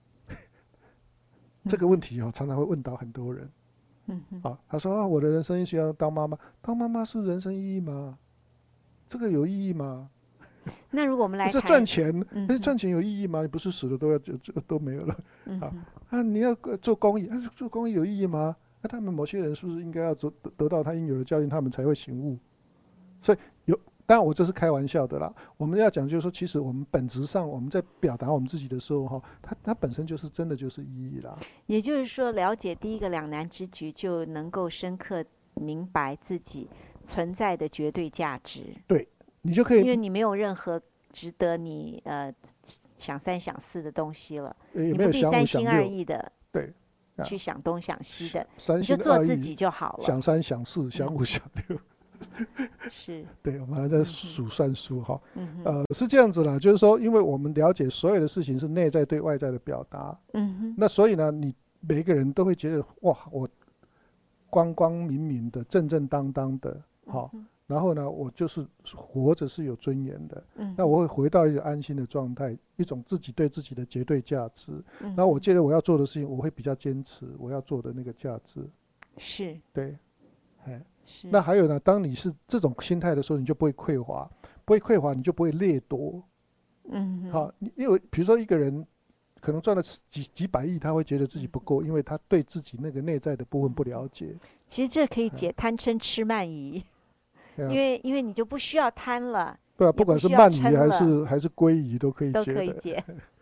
这个问题哦，常常会问到很多人。嗯，啊，他说啊，我的人生意义要当妈妈，当妈妈是人生意义吗？这个有意义吗？ 那如果我们来是赚钱，但是赚钱有意义吗？你不是死了都要就都没有了？啊啊，你要做公益，啊，做公益有意义吗？那他们某些人是不是应该要得得到他应有的教育，他们才会醒悟？所以有。当然，我这是开玩笑的啦。我们要讲就是说，其实我们本质上我们在表达我们自己的时候，哈，它它本身就是真的就是意义啦。 也就是说，了解第一个两难之局，就能够深刻明白自己存在的绝对价值。 对，你就可以， 因为你没有任何值得你呃想三想四的东西了， 你不必三心二意的对去想东想西的， 你就做自己就好了。 想三想四，想五想六。 是， 对，我们还在数算数哈，嗯、呃，是这样子啦，就是说，因为我们了解所有的事情是内在对外在的表达，嗯哼，那所以呢，你每一个人都会觉得哇，我光光明明的、正正当当的，好、嗯，然后呢，我就是活着是有尊严的，嗯，那我会回到一个安心的状态，一种自己对自己的绝对价值，嗯，然后我觉得我要做的事情，我会比较坚持我要做的那个价值， 是， 对，哎。那还有呢？当你是这种心态的时候，你就不会匮乏，不会匮乏，你就不会掠夺。嗯，好，因为比如说一个人可能赚了几几百亿，他会觉得自己不够，因为他对自己那个内在的部分不了解。 其实这可以解贪嗔痴慢疑，因为因为你就不需要贪了。 对啊，不管是慢疑还是还是归疑，都可以解。 都可以解。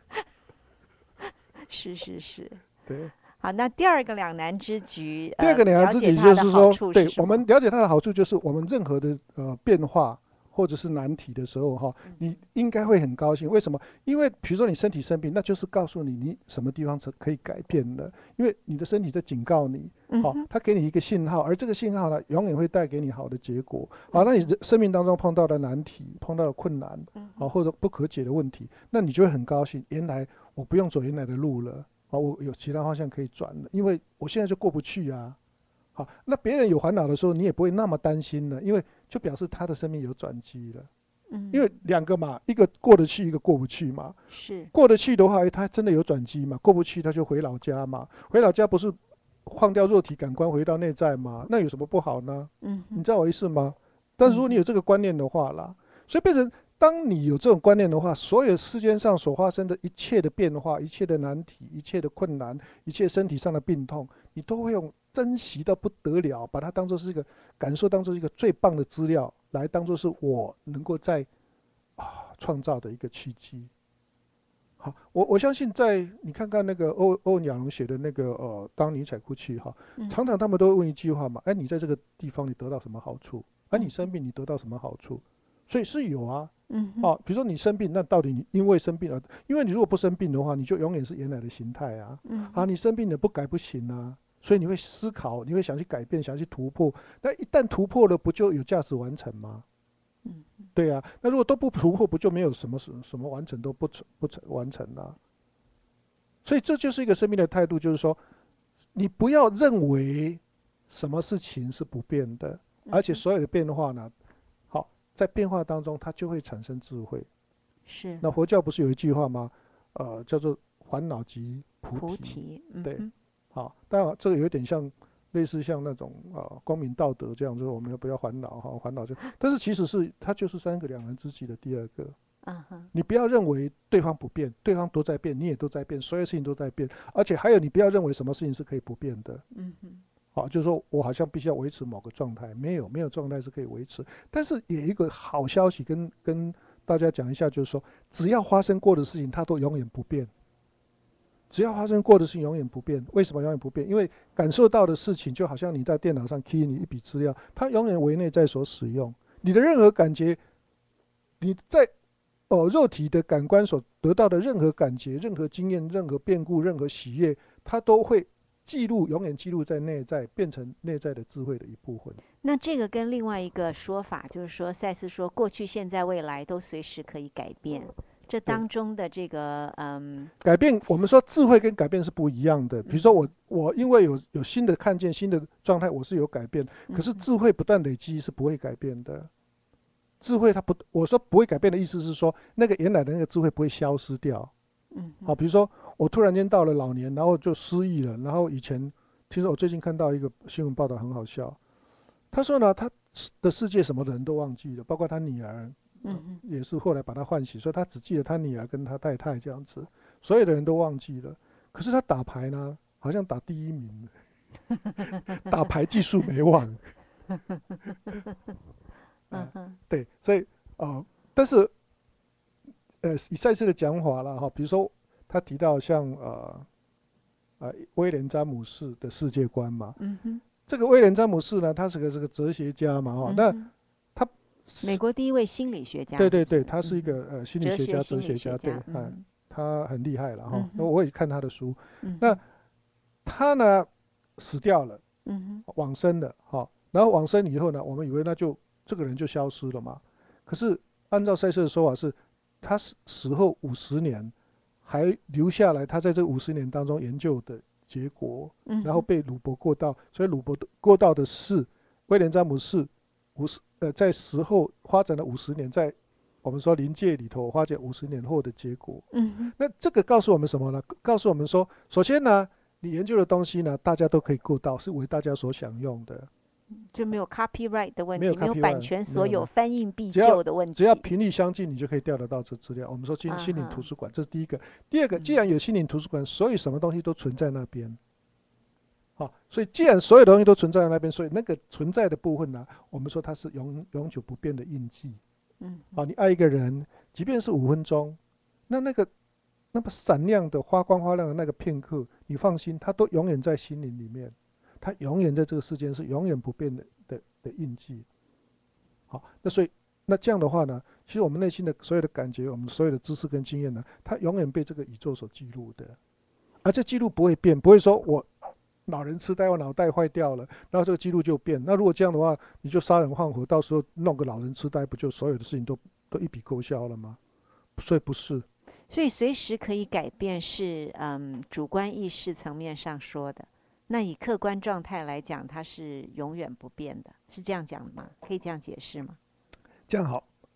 是是是。 对。 好，那第二个两难之局， 第二个两难之局就是说，对，我们了解它的好处就是，我们任何的呃变化或者是难题的时候哈，你应该会很高兴。为什么？因为比如说你身体生病，那就是告诉你你什么地方可以改变的，因为你的身体在警告你，好，它给你一个信号，而这个信号呢，永远会带给你好的结果。好，那你生命当中碰到的难题、碰到的困难，好或者不可解的问题，那你就会很高兴，原来我不用走原来的路了。好，我有其他方向可以转了，因为我现在就过不去啊。好，那别人有烦恼的时候，你也不会那么担心了，因为就表示他的生命有转机了。 嗯， 因为两个嘛，一个过得去，一个过不去嘛。 是， 过得去的话，他真的有转机嘛？过不去他就回老家嘛。回老家不是放掉肉体感官，回到内在嘛？那有什么不好呢？ 嗯哼， 你知道我意思吗？但是如果你有这个观念的话啦，所以变成当你有这种观念的话，所有世间上所发生的一切的变化、一切的难题、一切的困难、一切身体上的病痛，你都会用珍惜到不得了，把它当做是一个感受，当做是一个最棒的资料，来当做是我能够在啊创造的一个契机。好，我我相信在你看看那个欧欧文亚龙写的那个呃，当尼采哭泣哈， 嗯常常他们都会问一句话嘛，哎，你在这个地方你得到什么好处？哎，你嗯生病你得到什么好处？所以是有啊， 嗯哼， 哦，比如说你生病，那到底你因为生病而，因为你如果不生病的话，你就永远是原来的形态啊， 嗯啊，你生病了不改不行啊，所以你会思考，你会想去改变，想去突破，那一旦突破了，不就有价值完成吗？ 嗯对啊，那如果都不突破，不就没有什么什什么完成都不成不成完成了、所以这就是一个生命的态度，就是说，你不要认为什么事情是不变的，而且所有的变化呢，好，在变化当中它就会产生智慧。 是， 那佛教不是有一句话吗？呃，叫做烦恼即菩菩提。 提，嗯对， 哼， 好，当然这个有点像类似像那种啊、呃光明道德这样，就是我们不要烦恼哈，烦恼就，但是其实是它就是三个两人之际的第二个。 嗯哼， 你不要认为对方不变，对方都在变，你也都在变，所有事情都在变，而且还有你不要认为什么事情是可以不变的。 嗯哼， 好，就是说我好像必须要维持某个状态，没有没有状态是可以维持。但是有一个好消息跟跟大家讲一下，就是说只要发生过的事情，它都永远不变。只要发生过的事情永远不变，为什么永远不变？因为感受到的事情就好像你在电脑上 key 你一笔资料，它永远为内在所使用。你的任何感觉，你在哦，肉体的感官所得到的任何感觉、任何经验、任何变故、任何喜悦，它都会记录，永远记录在内在，变成内在的智慧的一部分。 那这个跟另外一个说法，就是说赛斯说过去、现在、未来都随时可以改变，这当中的这个嗯， 改变，我们说智慧跟改变是不一样的。比如说我我因为有有新的看见、新的状态，我是有改变，可是智慧不断累积是不会改变的。智慧它不，我说不会改变的意思是说，那个原来的那个智慧不会消失掉。 嗯， 好，比如说我突然间到了老年，然后就失忆了，然后以前听说我最近看到一个新闻报道很好笑，他说呢，他的世界什么人都忘记了，包括他女儿， 嗯也是后来把他唤醒，所以他只记得他女儿跟他太太这样子，所有的人都忘记了。可是他打牌呢，好像打第一名，打牌技术没忘。 嗯哼， 对，所以啊、呃，但是呃，以赛斯的讲法啦哈，比如说他提到像呃呃威廉詹姆士的世界观嘛， 嗯哼， 这个威廉詹姆士呢，他是个这个哲学家嘛哈，那他美国第一位心理学家， 对对对，他是一个呃心理学家、哲学家，对， 嗯， 他很厉害了哈，那我也看他的书， 嗯， 那他呢死掉了， 嗯哼， 往生了哈，然后往生以后呢，我们以为那就这个人就消失了嘛，可是按照赛斯的说法是，他死死后五十年还留下来他在这五十年当中研究的结果，然后被鲁伯过道，所以鲁伯过道的是威廉詹姆士五十呃在死后发展了五十年，在我们说临界里头发展五十年后的结果。 嗯， 那这个告诉我们什么呢？告诉我们说，首先呢，你研究的东西呢，大家都可以过到，是为大家所享用的。 就没有 copyright 的问题， 没有, 没有版权所有、翻印必究的问题。 只要频率相近，你就可以调得到这资料。我们说心心灵图书馆，这是第一个。第二个，既然有心灵图书馆，所以什么东西都存在那边。好，所以既然所有东西都存在那边，所以那个存在的部分呢，我们说它是永永久不变的印记。 嗯， 啊，你爱一个人，即便是五分钟，那那个那么闪亮的、发光发亮的那个片刻，你放心，它都永远在心灵里面。它永远在这个世间是永远不变的的的印记。好，那所以那这样的话呢，其实我们内心的所有的感觉，我们所有的知识跟经验呢，它永远被这个宇宙所记录的，而这记录不会变，不会说我老人痴呆，我脑袋坏掉了，然后这个记录就变。那如果这样的话，你就杀人放火，到时候弄个老人痴呆，不就所有的事情都都一笔勾销了吗？所以不是。 所以随时可以改变是嗯主观意识层面上说的。那以客观状态来讲，它是永远不变的，是这样讲吗？可以这样解释吗？ 这样好，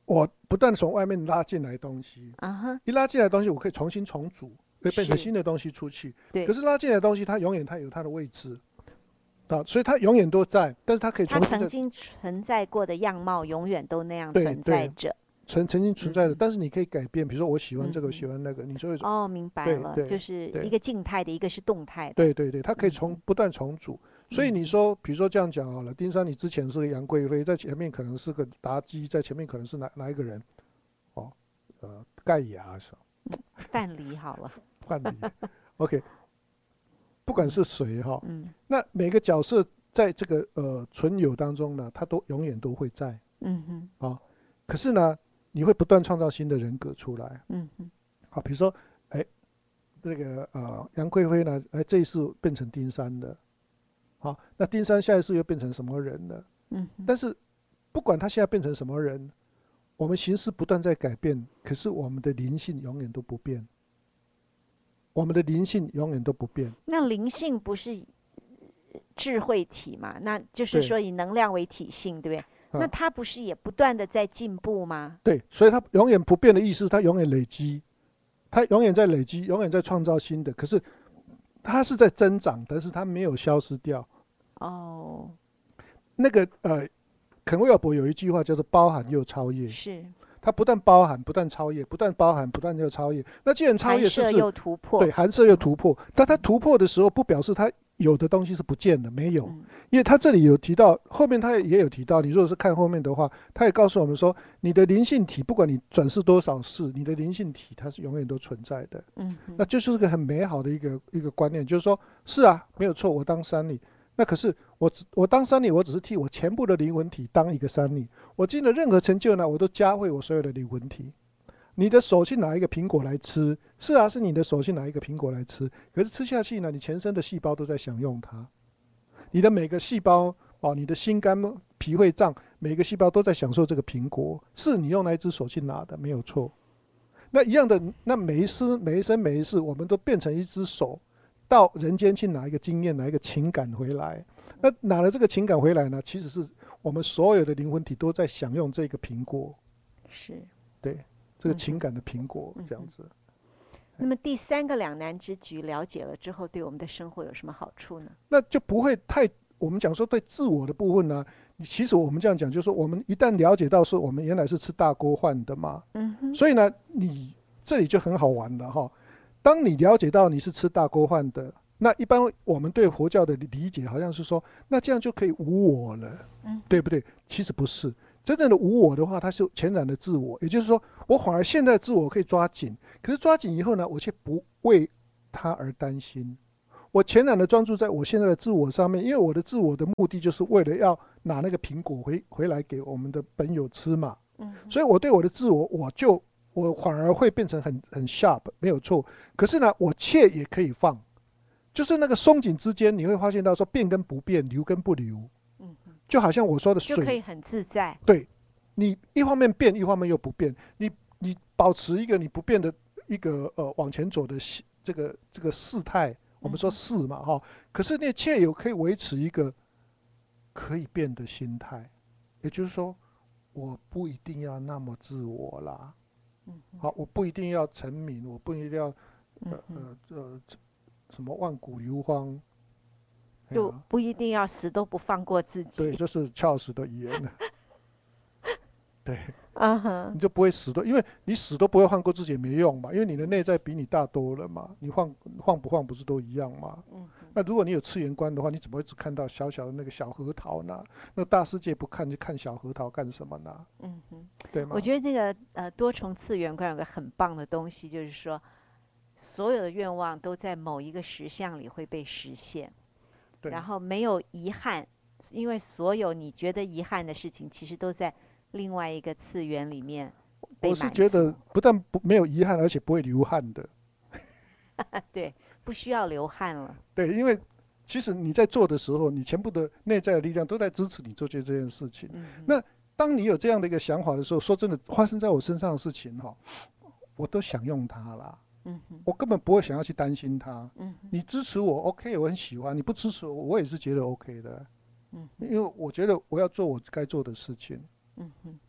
我不断从外面拉进来东西， 啊哈， 一拉进来的东西，我可以重新重组，会变成是新的东西出去。 对可，是拉进来的东西，它永远它有它的位置，啊，所以它永远都在，但是它可以它重新的曾经存在过的样貌永远都那样对存在对着。 曾曾经存在的， 嗯但是你可以改变，比如说我喜欢这个，我嗯喜欢那个，你就会哦，明白了， 对对就是一对个静态的，一个是动态的。 对对对，它可以嗯重不断重组。所以你嗯说，比如说这样讲好了，丁山你之前是个杨贵妃，在前面可能是个妲己，在前面可能是哪哪一个人？哦，呃，盖亚是吧范蠡好了。 范蠡，OK，不管是谁哈， 嗯那每个角色在这个呃存有当中呢，他都永远都会在嗯哼啊。可是呢，你会不断创造新的人格出来。 嗯哼好，比如说，哎，这个呃杨贵妃呢，哎这一次变成丁山了，好，那丁山下一次又变成什么人了？ 嗯哼， 但是不管他现在变成什么人，我们形式不断在改变，可是我们的灵性永远都不变，我们的灵性永远都不变。 那灵性不是智慧体嘛？那就是对， 说以能量为体性，对不对？那啊， 它不是也不断的在进步吗？ 对，所以它永远不变的意思，它永远累积，它永远在累积，永远在创造新的。可是它是在增长，但是它没有消失掉。 哦， 那个呃，肯威尔伯有一句话叫做“包含又超越”， 是它不但包含，不断超越，不断包含，不断又超越。那既然超含越，是不是摄又突破？ 对含摄又突破？但它突破的时候，不表示它有的东西是不见的，没有。 嗯因为他这里有提到，后面他也有提到，你如果是看后面的话，他也告诉我们说，你的灵性体，不管你转世多少世，你的灵性体它是永远都存在的。 嗯哼那就是个很美好的一个一个观念，就是说，是啊，没有错，我当山里，那可是我只我当山里，我只是替我全部的灵魂体当一个山里，我尽了任何成就呢，我都加惠我所有的灵魂体。你的手去拿一个苹果来吃，是啊，是你的手去拿一个苹果来吃，可是吃下去呢，你全身的细胞都在享用它。你的每个细胞哦，你的心肝脾肺脏每个细胞都在享受这个苹果，是你用那一只手去拿的，没有错。那一样的，那每一丝每一生每一世，我们都变成一只手，到人间去拿一个经验，拿一个情感回来。那拿了这个情感回来呢，其实是我们所有的灵魂体都在享用这个苹果， 是。 对，这个嗯哼情感的苹果嗯哼这样子。 那么第三个两难之局了解了之后，对我们的生活有什么好处呢？ 那就不会太，我们讲说对自我的部分呢，其实我们这样讲，就是说我们一旦了解到说我们原来是吃大锅饭的嘛， 嗯哼， 所以呢，你这里就很好玩了哈。当你了解到你是吃大锅饭的，那一般我们对佛教的理解好像是说，那这样就可以无我了， 嗯对不对？其实不是，真正的无我的话，它是全然的自我，也就是说，我反而现在的自我可以抓紧，可是抓紧以后呢，我却不为他而担心。我全然的专注在我现在的自我上面，因为我的自我的目的就是为了要拿那个苹果回回来给我们的本友吃嘛， 嗯哼所以我对我的自我，我就我反而会变成很很 sharp， 没有错。可是呢，我切也可以放，就是那个松紧之间，你会发现到说变跟不变，流跟不流， 嗯哼， 就好像我说的就可水， 以很自在。 对，你一方面变，一方面又不变，你你保持一个你不变的一个呃往前走的系这个这个事态，我们说嗯哼事嘛哈，可是那切有可以维持一个可以变的心态，也就是说，我不一定要那么自我啦， 嗯哼好，我不一定要成名，我不一定要嗯呃哼， 呃呃什么万古流芳，哎就呀不一定要死都不放过自对， 己。 这是charles 斯的语言，对。 嗯哼， 你就不会死的，因为你死都不会放过自己也没用嘛，因为你的内在比你大多了嘛，你放放不放不是都一样吗？ 嗯哼， 那如果你有次元观的话，你怎么会只看到小小的那个小核桃呢？那大世界不看就看小核桃干什么呢？ 嗯哼。 对吗？ 我觉得这个呃多重次元观有个很棒的东西，就是说所有的愿望都在某一个实相里会被实现， 对然后没有遗憾，因为所有你觉得遗憾的事情，其实都在另外一个次元里面被我是满觉得足。 不但不没有遗憾，而且不会流汗的。 对，不需要流汗了。 对，因为其实你在做的时候，你全部的内在的力量都在支持你做这这件事情。 嗯哼， 那当你有这样的一个想法的时候，说真的，发生在我身上的事情哈，我都想用它啦， 嗯哼， 我根本不会想要去担心它。 嗯哼， 你支持我 ，OK，我很喜欢；你不支持我，我也是觉得 OK 的， 嗯哼， 因为我觉得我要做我该做的事情。 嗯哼， 对，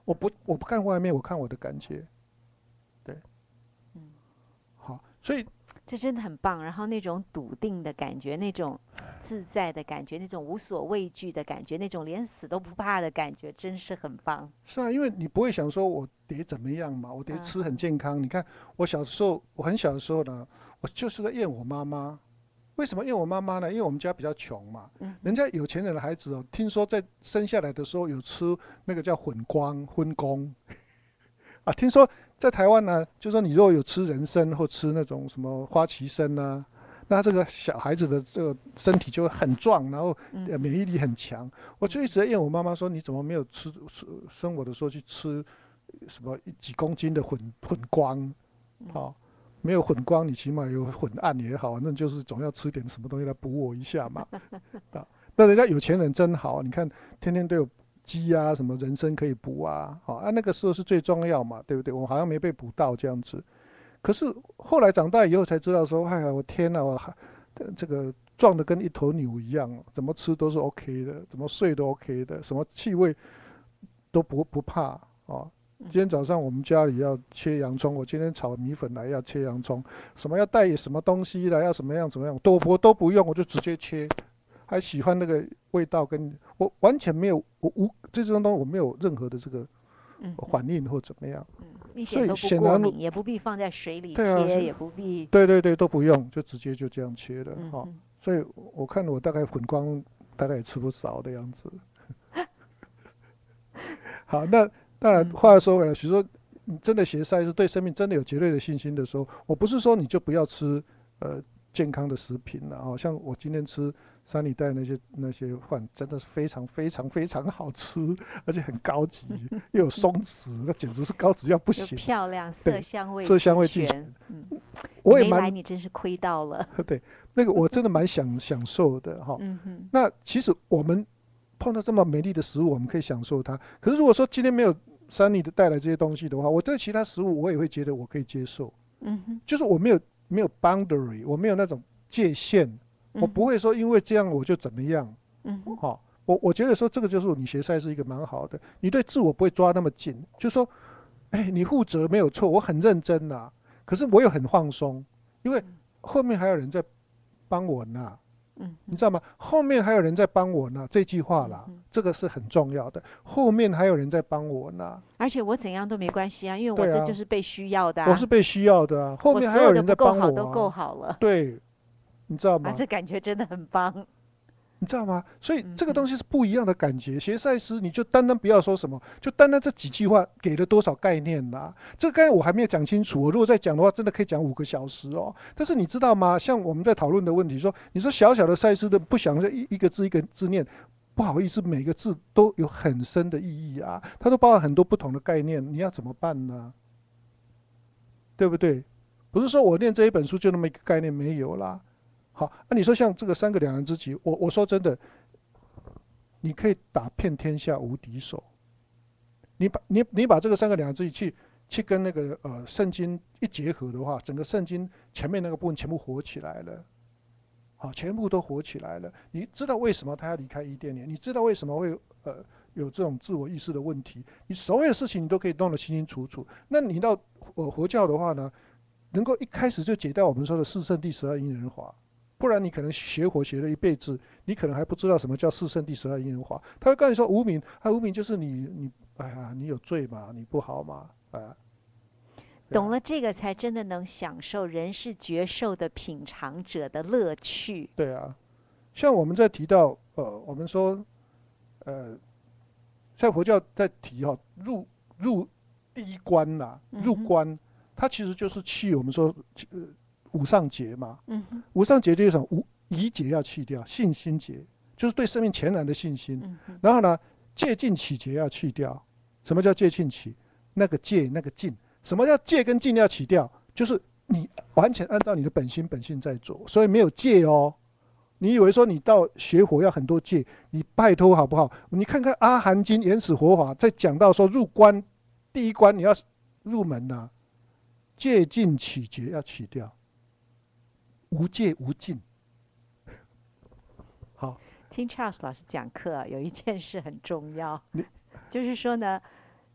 我不我不看外面，我看我的感觉。对， 嗯， 好，所以这真的很棒。然后那种笃定的感觉，那种自在的感觉，那种无所畏惧的感觉，那种连死都不怕的感觉，真是很棒。 是啊，因为你不会想说我得怎么样嘛，我得吃很嗯哼， 健康。你看我小时候，我很小的时候呢，我就是在怨我妈妈。为什么怨我妈妈呢？因为我们家比较穷嘛， 嗯哼， 人家有钱人的孩子哦，听说在生下来的时候有吃那个叫混光荤功啊，听说在台湾呢，就说你如果有吃人参或吃那种什么花旗参啊，那这个小孩子的这个身体就会很壮，然后嗯哼， 呃免疫力很强。我就一直在怨我妈妈说，你怎么没有吃吃生我的时候去吃什么几公斤的混混光，好、 嗯， 哦，没有混光，你起码有混暗也好，那就是总要吃点什么东西来补我一下嘛。啊，那人家有钱人真好，你看天天都有鸡啊，什么人参可以补啊，好、啊，那个时候是最重要嘛，对不对？我好像没被补到这样子。可是后来长大以后才知道说，哎呀，我天哪，我还这个壮的跟一头牛一样，怎么吃都是 OK 的，怎么睡都 OK 的，什么气味都不不怕哦。 嗯今天早上我们家里要切洋葱，我今天炒米粉来要切洋葱，什么要带什么东西来，要什么样怎么样，都我都不用，我就直接切，还喜欢那个味道跟，我完全没有，我无这种东西我没有任何的这个嗯哼， 反应或怎么样， 嗯，一所以点都不显然， 过敏，也不必放在水里对啊， 切， 是， 也不必， 对对对，都不用，就直接就这样切了哈、哦。 嗯哼， 所以我看我大概混光大概也吃不少的样子。好，那当然嗯哼， 话说回来，比如说你真的学赛是对生命真的有绝对的信心的时候，我不是说你就不要吃呃健康的食品了哦，像我今天吃山里带那些那些饭，真的是非常非常非常好吃，而且很高级，又有松子，那简直是高级要不又行。 漂亮，色对， 香味色香俱味俱全， 全。嗯，你没来， 我也蛮你真是亏到了。 对，那个我真的蛮享享受的哈、 嗯哼， 那其实我们碰到这么美丽的食物，我们可以享受它。可是如果说今天没有山里的带来这些东西的话，我对其他食物我也会觉得我可以接受， 嗯哼， 就是我没有没有 boundary，我没有那种界限，我嗯哼， 不会说因为这样我就怎么样。 嗯哼， 哈、我我觉得说这个就是你学赛是一个蛮好的，你对自我不会抓那么紧，就说，哎，你负责没有错，我很认真呐、可是我又很放松，因为后面还有人在帮我呢。 嗯哼， 你知道吗？后面还有人在帮我呢，这句话啦， 嗯哼。 这个是很重要的。后面还有人在帮我呢， 而且我怎样都没关系啊，因为我对啊， 这就是被需要的啊， 我是被需要的啊，后我面还所有的不有人在帮够好都我啊， 够好了， 对，你知道啊， 吗？ 这感觉真的很棒。 你知道吗？所以嗯哼， 这个东西是不一样的感觉。学赛诗，你就单单不要说什么，就单单这几句话给了多少概念啦、这个概念我还没有讲清楚。我如果再讲的话，真的可以讲五个小时哦。但是你知道吗？像我们在讨论的问题说，你说小小的赛诗的不想一一个字一个字念，不好意思，每个字都有很深的意义啊，它都包含很多不同的概念，你要怎么办呢？对不对？不是说我念这一本书就那么一个概念没有啦。好，那、你说像这个三个两人之棋，我我说真的，你可以打遍天下无敌手。你把你你把这个三个两人之棋去去跟那个呃圣经一结合的话，整个圣经前面那个部分全部活起来了，好，全部都活起来了。你知道为什么他要离开伊甸园？你知道为什么会呃有这种自我意识的问题？你所有事情你都可以弄得清清楚楚。那你到呃佛教的话呢，能够一开始就解掉我们说的四圣谛十二因缘法。不然你可能学佛学了一辈子，你可能还不知道什么叫四圣谛十二因缘法。他会告诉你说无明，啊无明就是你你哎呀你有罪嘛，你不好嘛，哎呀，对啊懂了这个，才真的能享受人是觉受的品尝者的乐趣。 对啊。像我们在提到呃我们说呃在佛教在提哈、哦、入入第一关呐、 嗯哼， 入关，它其实就是去我们说呃无上劫嘛。 嗯哼， 无上劫就是什么？无疑劫要去掉，信心劫就是对生命全然的信心。 嗯哼， 然后呢，戒尽起劫要去掉。什么叫戒尽起？那个戒，那个尽。什么叫戒跟尽要起掉？就是你完全按照你的本心本性在做，所以没有戒哦。你以为说你到学佛要很多戒，你拜托好不好？你看看《阿含经》原始佛法，在讲到说入关第一关你要入门呐、啊，戒尽起劫要起掉，无戒无尽。好， 听 Charles 老师讲课啊，有一件事很重要， 你就是说呢，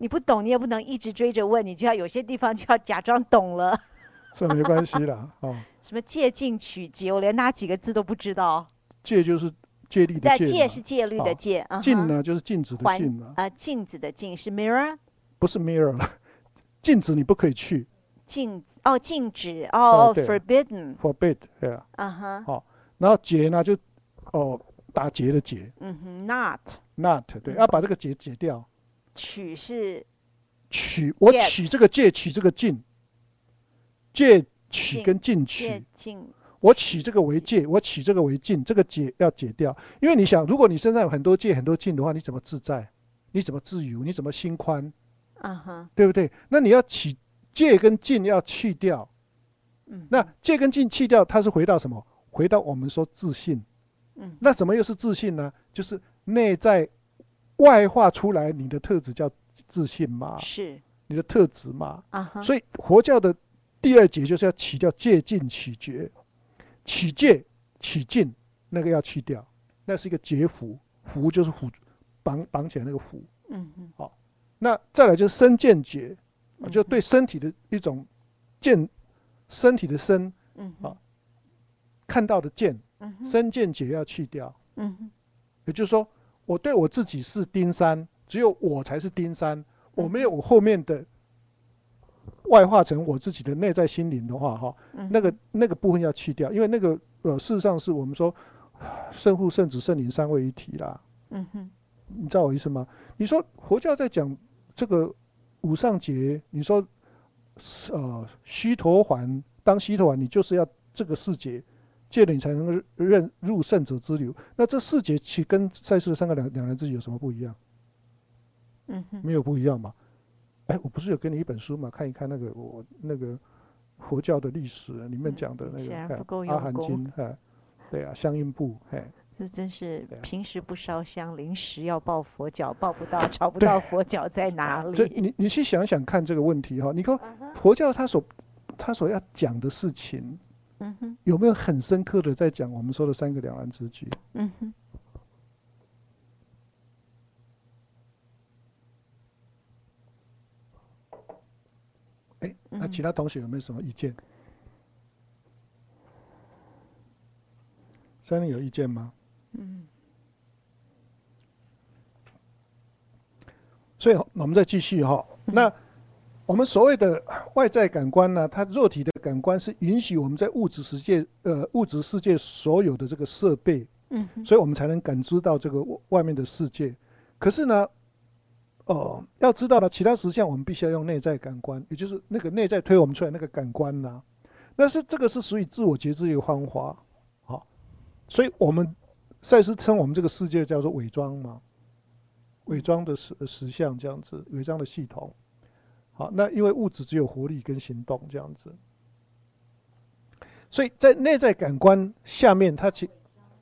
你不懂，你也不能一直追着问，你就要有些地方就要假装懂了。 这没关系啦，哦， 什么戒禁取节，我连那几个字都不知道。 戒就是戒律的但戒嘛， 戒是戒律的哦戒，嗯哼， 镜呢就是镜子的环镜嘛， 呃镜子的镜是 mirror， 不是 mirror 了，镜子你不可以去， 禁哦禁止呃哦哦对 forbidden， ，forbid，对啊， 嗯哼， 好，然后结呢就哦打结的结嗯哼 not ，not 对， 嗯要把这个结解掉， 取是取我 get 取这个戒，取这个禁，戒取禁跟禁戒取， 禁我取这个为戒，我取这个为禁，这个解要解掉，因为你想，如果你身上有很多戒很多禁的话，你怎么自在？你怎么自由？你怎么心宽？ 嗯哼， 对不对？那你要起戒跟禁要去掉， 嗯那戒跟禁去掉，它是回到什么？回到我们说自信。 嗯， 那什么又是自信呢？就是内在外化出来你的特质叫自信嘛， 是你的特质嘛。 啊哈， 所以佛教的第二节就是要起掉戒禁起觉，起戒起禁那个要去掉，那是一个结缚，缚就是缚绑绑起来那个缚。 嗯哼， 好，那再来就是身见觉， 嗯就对身体的一种见，身体的身， 嗯哼， 看到的见， 嗯哼， 身见觉要去掉。 嗯哼， 也就是说，我对我自己是丁山，只有我才是丁山，我没有我后面的外化成我自己的内在心灵的话，哈， 嗯那个那个部分要去掉，因为那个呃，事实上是我们说圣父、圣子、圣灵三位一体啦。 嗯哼， 你知道我意思吗？你说佛教在讲这个无上劫，你说呃须陀洹当须陀洹，你就是要这个四劫，戒了你才能认入圣者之流。那这四劫其跟赛事的三个两两人之己有什么不一样？ 嗯哼， 没有不一样嘛。哎，我不是有给你一本书嘛，看一看那个我那个佛教的历史里面讲的那个、 显然哎不够阿用功， 含经，哎，对啊，相应部，哎， 这真是对啊平时不烧香，临时要抱佛脚，抱不到，找不对到佛脚在哪这里。 你你去想想看这个问题哈，你看嗯哼， 佛教他所他所要讲的事情， 嗯哼， 有没有很深刻的在讲我们说的三个两岸之举？ 嗯哼， 哎，那嗯其他同学有没有什么意见？三人有意见吗？ 嗯所以我们再继续哈。那我们所谓的外在感官呢，它肉体的感官是允许我们在物质世界呃物质世界所有的这个设备， 嗯哼， 所以我们才能感知到这个外面的世界。可是呢，哦，要知道呢，其他实相我们必须要用内在感官，也就是那个内在推我们出来那个感官呐、那是这个是属于自我觉知的一个方法。好，所以我们赛斯称我们这个世界叫做伪装嘛，伪装的实实相这样子，伪装的系统。好，那因为物质只有活力跟行动这样子，所以在内在感官下面，它其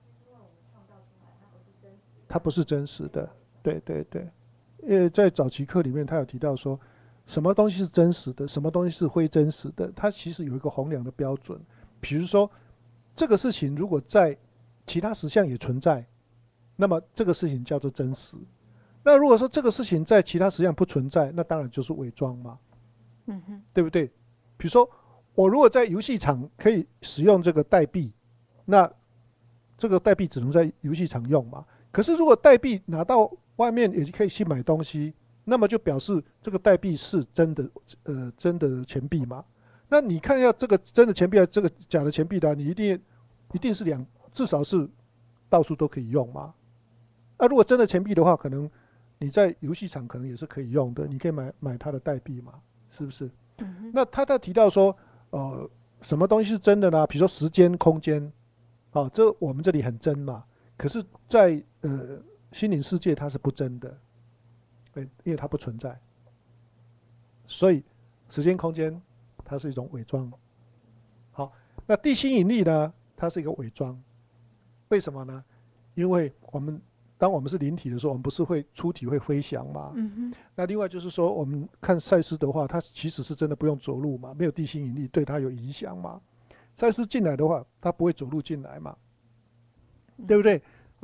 它不是真实的，对对对。因为在早期课里面，他有提到说，什么东西是真实的，什么东西是非真实的，它其实有一个衡量的标准。比如说，这个事情如果在其他实相也存在，那么这个事情叫做真实。那如果说这个事情在其他实相不存在，那当然就是伪装嘛， 嗯哼， 对不对？比如说，我如果在游戏场可以使用这个代币，那这个代币只能在游戏场用嘛。可是如果代币拿到外面也可以去买东西，那么就表示这个代币是真的，呃，真的钱币嘛。那你看一下这个真的钱币还是这个假的钱币的，你一定一定是两，至少是到处都可以用嘛。那、啊、如果真的钱币的话，可能你在游戏场可能也是可以用的，你可以买买它的代币嘛，是不是？ 嗯哼， 那他在提到说，呃，什么东西是真的呢？比如说时间、空间，好、哦，这我们这里很真嘛。可是在，呃心灵世界它是不真的，因为它不存在。所以时间、空间它是一种伪装。好，那地心引力呢？它是一个伪装。为什么呢？因为我们当我们是灵体的时候，我们不是会出体会飞翔吗？ 嗯哼， 那另外就是说，我们看赛斯的话，他其实是真的不用走路嘛，没有地心引力对他有影响嘛。赛斯进来的话，他不会走路进来嘛，对不对？啊，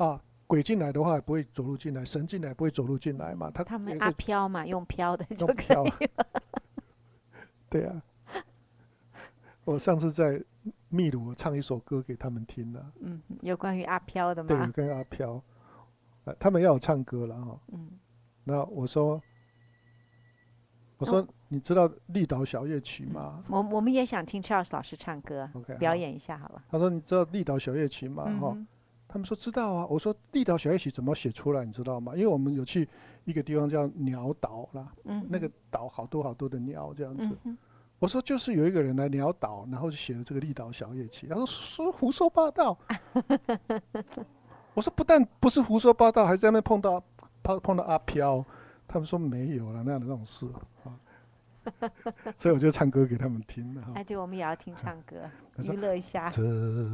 鬼进来的话，也不会走路进来；神进来，不会走路进来嘛。他他们阿飘嘛，用飘的就可用飘以了。 对啊，我上次在秘鲁我唱一首歌给他们听了， 嗯，有关于阿飘的对， 吗？ 跟阿飘，呃，他们要我唱歌了哈。 嗯， 那我说，我哦说你知道立岛小夜曲吗？ 我我们也想听 Charles 老师唱歌 OK， 表好演一下好了。 他说你知道立岛小夜曲吗？哈、 嗯哼， 他们说知道啊。我说立岛小夜曲怎么写出来，你知道吗？因为我们有去一个地方叫鸟岛啦， 嗯哼， 那个岛好多好多的鸟这样子。 嗯哼， 我说就是有一个人来鸟岛，然后就写了这个立岛小夜曲。他说说胡说八道。我说不但不是胡说八道，还在那边碰到碰碰到阿飘。他们说没有了那样的那种事啊。所以我就唱歌给他们听了哈。 哎，对，我们也要听唱歌， 他说娱乐一下。 这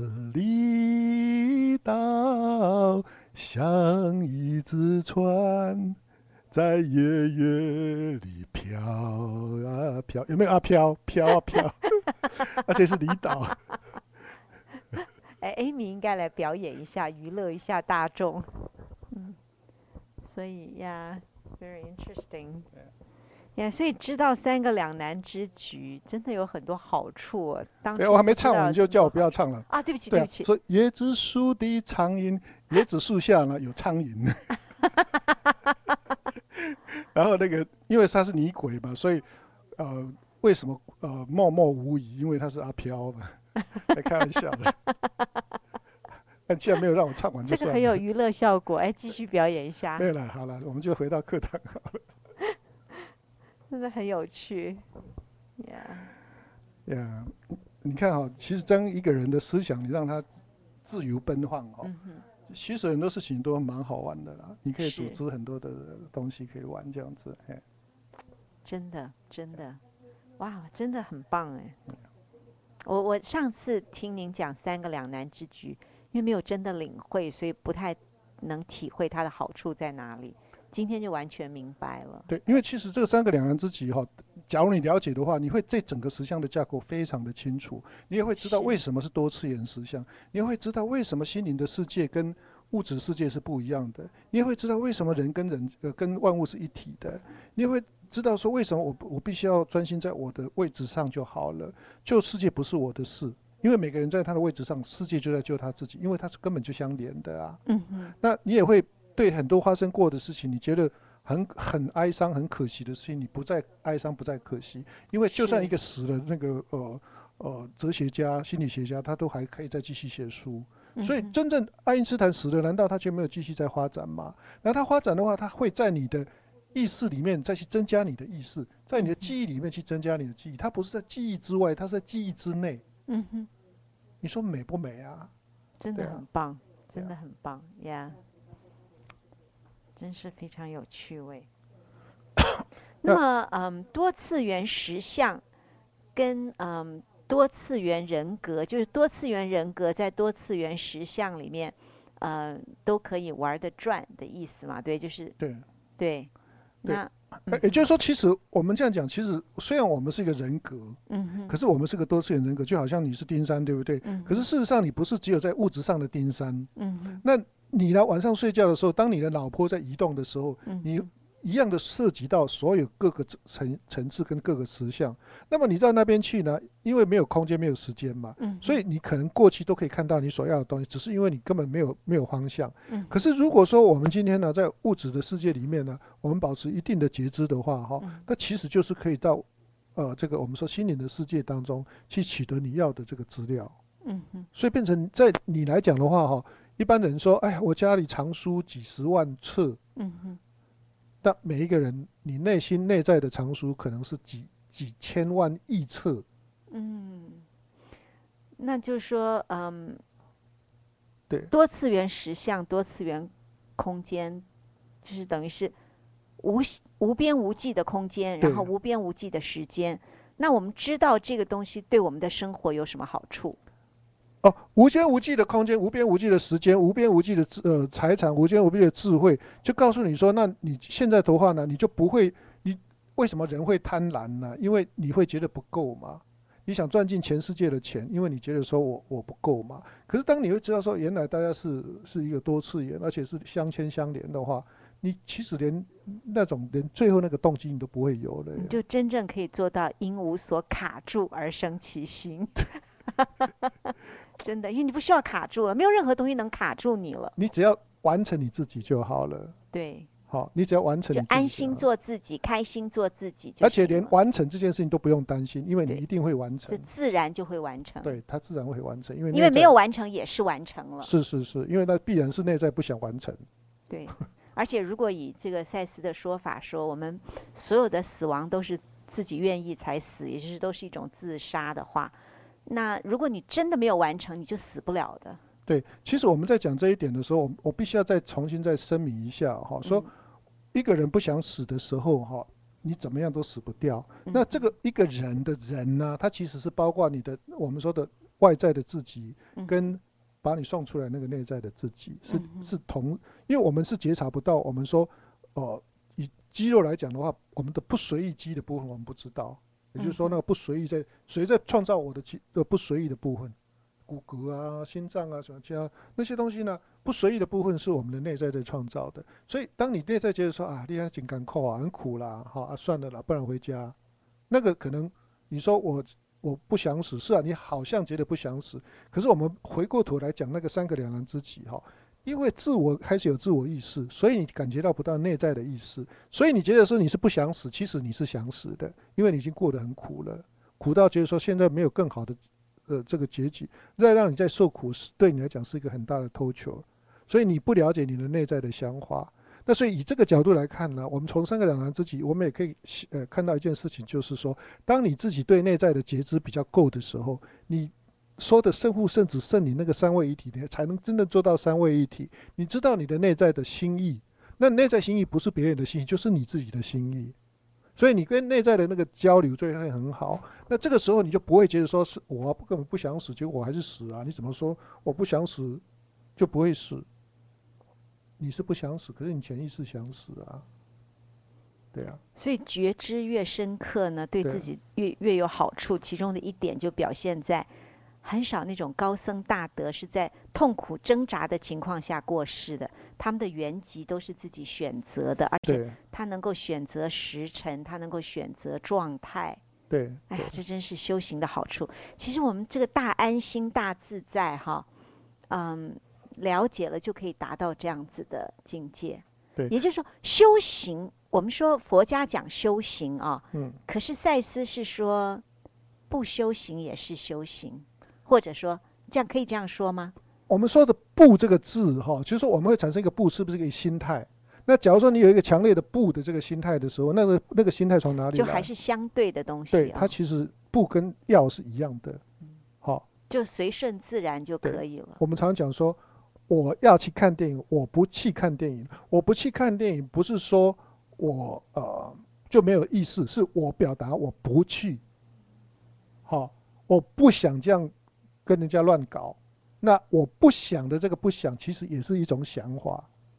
离岛像一只船，在夜月里飘啊飘，有没有啊飘飘啊飘？而且是离岛。 哎，Amy 应该来表演一下，娱乐一下大众。嗯，所以呀，very interesting。呀，所以知道三个两难之局，真的有很多好处哦。当对， 初我还没唱完， 不知道有你就叫我这么多好不要唱了。 啊！对不起， 对啊， 对不起。 说椰子树的苍蝇，椰子树下呢有苍蝇。然后那个，因为他是女鬼嘛，所以呃，为什么呃默默无语？因为他是阿飘嘛，来开玩笑的。但既然没有让我唱完就算了。 这个很有娱乐效果，哎，继续表演一下没，有了，好了，我们就回到课堂好了。 真的很有趣。呀， 呀，你看哈、其实当一个人的思想，你让他自由奔放哈、 嗯哼， 其实很多事情都蛮好玩的啦。你可以组是织很多的东西可以玩这样子，哎， 真的真的，哇，真的很棒哎！我我上次听您讲三个两难之局，因为没有真的领会，所以不太能体会它的好处在哪里。今天就完全明白了。 对，因为其实这三个两难之局哈、假如你了解的话，你会对整个实相的架构非常的清楚，你也会知道是为什么是多次元实相，你也会知道为什么心灵的世界跟物质世界是不一样的，你也会知道为什么人跟人呃跟万物是一体的，你也会知道说为什么我我必须要专心在我的位置上就好了，救世界不是我的事，因为每个人在他的位置上，世界就在救他自己，因为他是根本就相连的啊。 嗯哼， 那你也会对很多发生过的事情，你觉得很很哀伤、很可惜的事情，你不再哀伤、不再可惜，因为就算是一个死了那个呃呃哲学家、心理学家，他都还可以再继续写书。所以嗯哼真正爱因斯坦死了，难道他就没有继续在发展吗？那他发展的话，他会在你的意识里面再去增加你的意识，在你的记忆里面去增加你的记忆，他不是在记忆之外，他是在记忆之内。 嗯哼， 你说美不美啊？ 真的对啊很棒，真对啊的很棒呀，真是非常有趣味。那么，嗯，多次元实相跟嗯多次元人格，就是多次元人格在多次元实相里面，呃，都可以玩得转的意思嘛？对，就是对。 对。 对那呃也就是说，其实我们这样讲，其实虽然我们是一个人格， 嗯哼， 可是我们是个多次元人格，就好像你是丁山，对不对？ 嗯哼， 可是事实上，你不是只有在物质上的丁山。 嗯哼， 那你呢？晚上睡觉的时候，当你的脑波在移动的时候，你嗯哼一样的涉及到所有各个层层次跟各个实相。那么你到那边去呢？因为没有空间，没有时间嘛， 嗯哼， 所以你可能过去都可以看到你所要的东西，只是因为你根本没有没有方向。 嗯可是如果说我们今天呢，在物质的世界里面呢，我们保持一定的觉知的话，哈、 嗯那其实就是可以到呃这个我们说心灵的世界当中去取得你要的这个资料。 嗯哼， 所以变成在你来讲的话，哈，一般人说，哎呀，我家里藏书几十万册， 嗯哼， 那每一个人你内心内在的藏书可能是几几千万亿册。 嗯，那就是说，嗯， 对多次元实相、多次元空间，就是等于是无无边无际的空间，然后对无边无际的时间。那我们知道这个东西对我们的生活有什么好处？ 哦，无边无际的空间，无边无际的时间，无边无际的智呃财产，无边无际的智慧，就告诉你说，那你现在的话呢，你就不会，你为什么人会贪婪呢？因为你会觉得不够嘛。 你想赚进全世界的钱，因为你觉得说我我不够嘛。可是当你会知道说原来大家是是一个多次元，而且是相牵相连的话，你其实连那种连最后那个动机你都不会有了， 你就真正可以做到因无所卡住而生其心。真的，因为你不需要卡住了，没有任何东西能卡住你了。 你只要完成你自己就好了。 对， 好，你只要完成你自己就好， 就安心做自己，开心做自己就行了。 而且连完成这件事情都不用担心，因为你对一定会完成， 就自然就会完成。 对，它自然会完成，因为因为没有完成也是完成了。 是是是，因为那必然是内在不想完成。 对，而且如果以这个赛斯的说法说，我们所有的死亡都是自己愿意才死，也就是都是一种自杀的话，那如果你真的没有完成，你就死不了的。 对，其实我们在讲这一点的时候，我我必须要再重新再声明一下哈，说一个人不想死的时候哈，你怎么样都死不掉。 嗯、 那这个一个人的人呢，他其实是包括你的我们说的外在的自己，跟把你送出来那个内在的自己，是是同，因为我们是觉察不到。我们说，呃，以肌肉来讲的话，我们的不随意肌的部分我们不知道。也就是说，那个不随意在谁在创造我的的不随意的部分，骨骼啊、心脏啊什么其他那些东西呢？不随意的部分是我们的内在在创造的。所以，当你内在觉得说啊，你看紧赶扣啊，很苦啦，好啊，算了啦，不然回家。那个可能你说我我不想死，是啊，你好像觉得不想死，可是我们回过头来讲那个三个两难之己哈。因为自我开始有自我意识，所以你感觉到不到内在的意识，所以你觉得说你是不想死，其实你是想死的，因为你已经过得很苦了，苦到觉得说现在没有更好的呃这个结局，再让你再受苦，对你来讲是一个很大的偷求，所以你不了解你的内在的想法。那所以以这个角度来看呢，我们从三个两难之己，我们也可以呃看到一件事情，就是说，当你自己对内在的觉知比较够的时候，你说的圣父、圣子、圣灵那个三位一体，你才能真的做到三位一体。你知道你的内在的心意，那内在心意不是别人的心意，就是你自己的心意。所以你跟内在的那个交流就会很好。那这个时候你就不会觉得说是我根本不想死，结果我还是死啊？你怎么说我不想死就不会死？你是不想死，可是你潜意识想死啊。对啊， 所以觉知越深刻呢，对自己越越有好处。其中的一点就表现在。很少那种高僧大德是在痛苦挣扎的情况下过世的，他们的原籍都是自己选择的，而且他能够选择时辰，他能够选择状态。 对， 哎呀，这真是修行的好处。其实我们这个大安心、大自在，哈，嗯，了解了就可以达到这样子的境界。 对， 也就是说，修行，我们说佛家讲修行啊， 嗯， 可是赛斯是说，不修行也是修行。或者说，这样可以这样说吗？ 我们说的“不”这个字，哈，就是说我们会产生一个“不”，是不是一个心态？那假如说你有一个强烈的“不”的这个心态的时候，那个那个心态从哪里来？ 就还是相对的东西。 对，它其实“不”跟“要”是一样的，好， 就随顺自然就可以了。 我们常讲说，我要去看电影，我不去看电影。我不去看电影，不是说我呃就没有意识，是我表达我不去。好，我不想这样。跟人家乱搞，那我不想的这个不想，其实也是一种想法。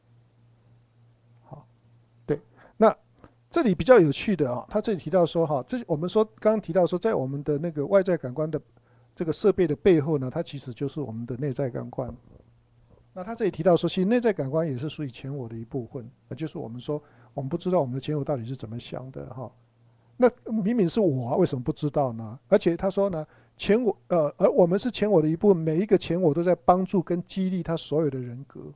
好，对，那这里比较有趣的啊，他这里提到说哈，这我们说刚刚提到说，在我们的那个外在感官的这个设备的背后呢，它其实就是我们的内在感官。那他这里提到说，其实内在感官也是属于前我的一部分，那就是我们说我们不知道我们的前我到底是怎么想的哈。那明明是我啊，为什么不知道呢？而且他说呢。前我，呃，而我们是前我的一部分，每一个前我都在帮助跟激励他所有的人格。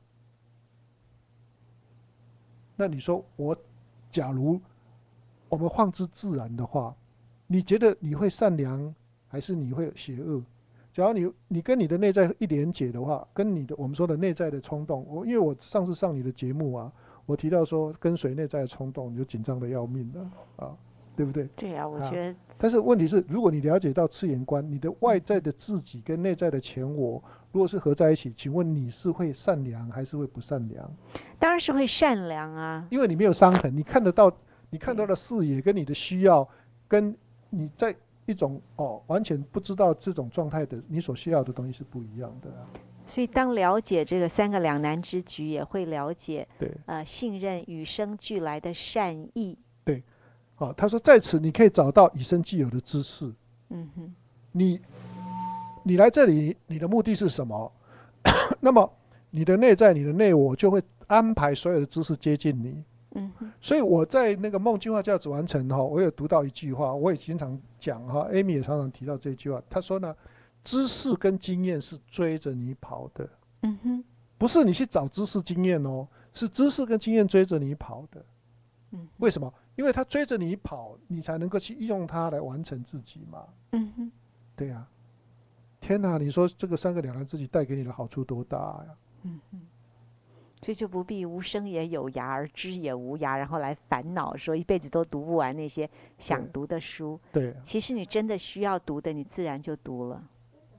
那你说我，假如我们放之自然的话，你觉得你会善良，还是你会邪恶？假如你你跟你的内在一连结的话，跟你的我们说的内在的冲动，我因为我上次上你的节目啊，我提到说跟随内在的冲动，你就紧张的要命了啊。对不对？ 对啊，我觉得、啊。 但是问题是，如果你了解到次元观，你的外在的自己跟内在的前我，如果是合在一起，请问你是会善良还是会不善良？ 当然是会善良啊， 因为你没有伤痕，你看得到，你看到的视野跟你的需要，跟你在一种哦完全不知道这种状态的，你所需要的东西是不一样的、啊。 所以，当了解这个三个两难之局，也会了解对， 呃，信任与生俱来的善意。 对。好，他说在此你可以找到与生俱有的知识。 嗯哼， 你你来这里，你的目的是什么？那么你的内在、你的内我就会安排所有的知识接近你。 嗯哼， 所以我在那个梦进化价值完成哈，我有读到一句话，我也经常讲哈，Amy 也常常提到这句话。他说呢，知识跟经验是追着你跑的， 嗯哼， 不是你去找知识经验哦，是知识跟经验追着你跑的。 嗯， 为什么？因为他追着你跑，你才能够去用它来完成自己嘛。 嗯哼， 对呀、啊，天哪！你说这个三个两难自己带给你的好处多大呀？ 嗯哼。所以就不必无声也有涯，而知也无涯，然后来烦恼说一辈子都读不完那些想读的书。 对， 其实你真的需要读的，你自然就读了。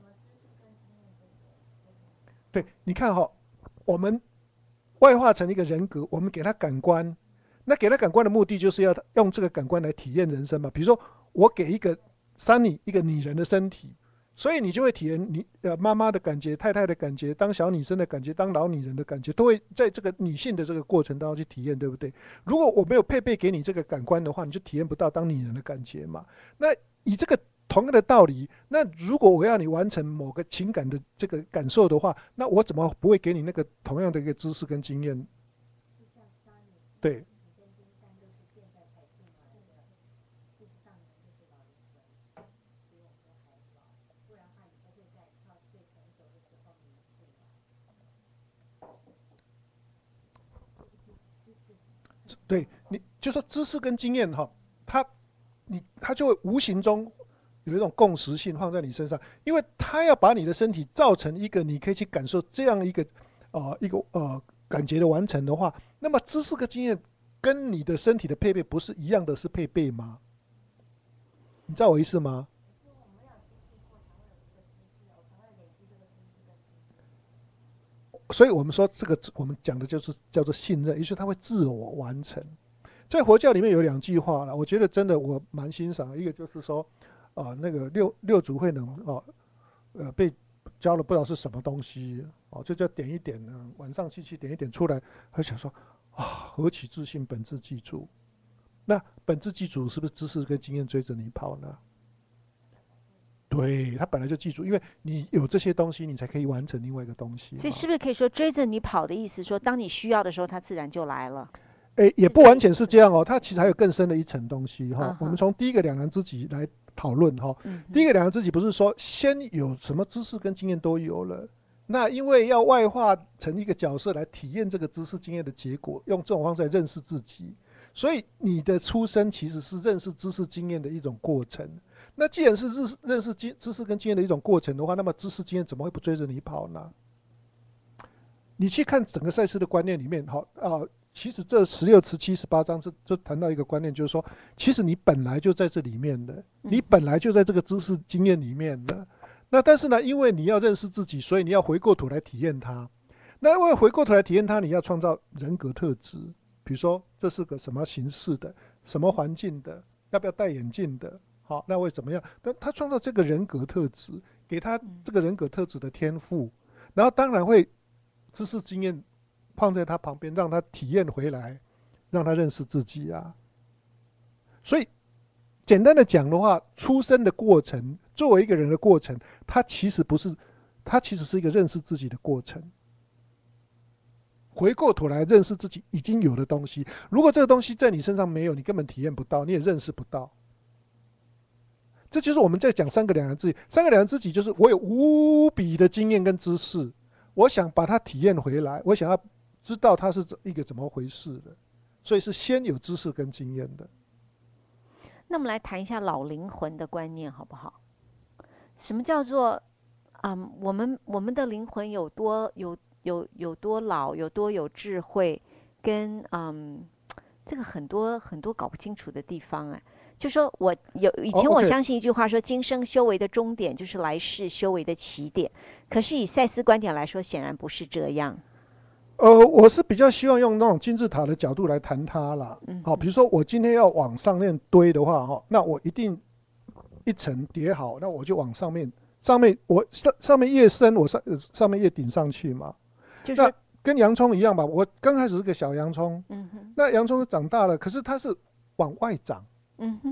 对，你看哈、哦，我们外化成一个人格，我们给他感官，那给他感官的目的就是要用这个感官来体验人生嘛。比如说，我给一个Sunny一个女人的身体。所以你就会体验你呃妈妈的感觉、太太的感觉、当小女生的感觉、当老女人的感觉，都会在这个女性的这个过程当中去体验，对不对？如果我没有配备给你这个感官的话，你就体验不到当女人的感觉嘛。那以这个同样的道理，那如果我要你完成某个情感的这个感受的话，那我怎么不会给你那个同样的一个知识跟经验？对。对，你就说知识跟经验哈，它你它就会无形中有一种共识性放在你身上，因为它要把你的身体造成一个你可以去感受这样一个呃一个呃感觉的完成的话，那么知识跟经验跟你的身体的配备不是一样的是配备吗？你知道我意思吗？所以我们说这个我们讲的就是叫做信任，也就是它会自我完成。在佛教里面有两句话了，我觉得真的我蛮欣赏的。一个就是说，啊、呃，那个六六祖慧能哦，呃，被教了不知道是什么东西哦，就叫点一点呢，晚上去去点一点出来，他想说啊，何其自信，本自具足。那本自具足是不是知识跟经验追着你跑呢？对，他本来就记住，因为你有这些东西，你才可以完成另外一个东西嘛。 所以是不是可以说追着你跑的意思，说当你需要的时候，它自然就来了？ 诶，也不完全是这样哦，它其实还有更深的一层东西哈、哦。 嗯、 我们从第一个两难知己来讨论哈、哦。 嗯、 第一个两难知己不是说先有什么知识跟经验都有了，那因为要外化成一个角色来体验这个知识经验的结果，用这种方式来认识自己，所以你的出生其实是认识知识经验的一种过程。那既然是认识知识跟经验的一种过程的话，那么知识经验怎么会不追着你跑呢？你去看整个赛事的观念里面，好啊，其实这十六、十七、十八章就就谈到一个观念，就是说，其实你本来就在这里面的，你本来就在这个知识经验里面的。那但是呢，因为你要认识自己，所以你要回过头来体验它。那因为回过头来体验它，你要创造人格特质，比如说这是个什么形式的，什么环境的，要不要戴眼镜的。好，那会怎么样？但他创造这个人格特质，给他这个人格特质的天赋，然后当然会知识经验放在他旁边，让他体验回来，让他认识自己啊。所以简单的讲的话，出生的过程，作为一个人的过程，它其实不是，它其实是一个认识自己的过程。回过头来认识自己已经有的东西，如果这个东西在你身上没有，你根本体验不到，你也认识不到。这就是我们在讲三个两难知己。三个两难知己就是我有无比的经验跟知识，我想把它体验回来，我想要知道它是一个怎么回事的，所以是先有知识跟经验的。 那我们来谈一下老灵魂的观念好不好？什么叫做嗯，我们我们的灵魂有多有有有多老，有多有智慧，跟嗯，这个很多很多搞不清楚的地方哎。就说我有以前我相信一句话说，今生修为的终点就是来世修为的起点。可是以赛斯观点来说，显然不是这样。 呃，我是比较希望用那种金字塔的角度来谈它啦。 嗯， 好，比如说我今天要往上面堆的话，哈，那我一定一层叠好，那我就往上面，上面我上上面越深，我上上面越顶上去嘛。 就是那跟洋葱一样吧，我刚开始是个小洋葱， 嗯哼， 那洋葱长大了，可是它是往外长。 嗯哼，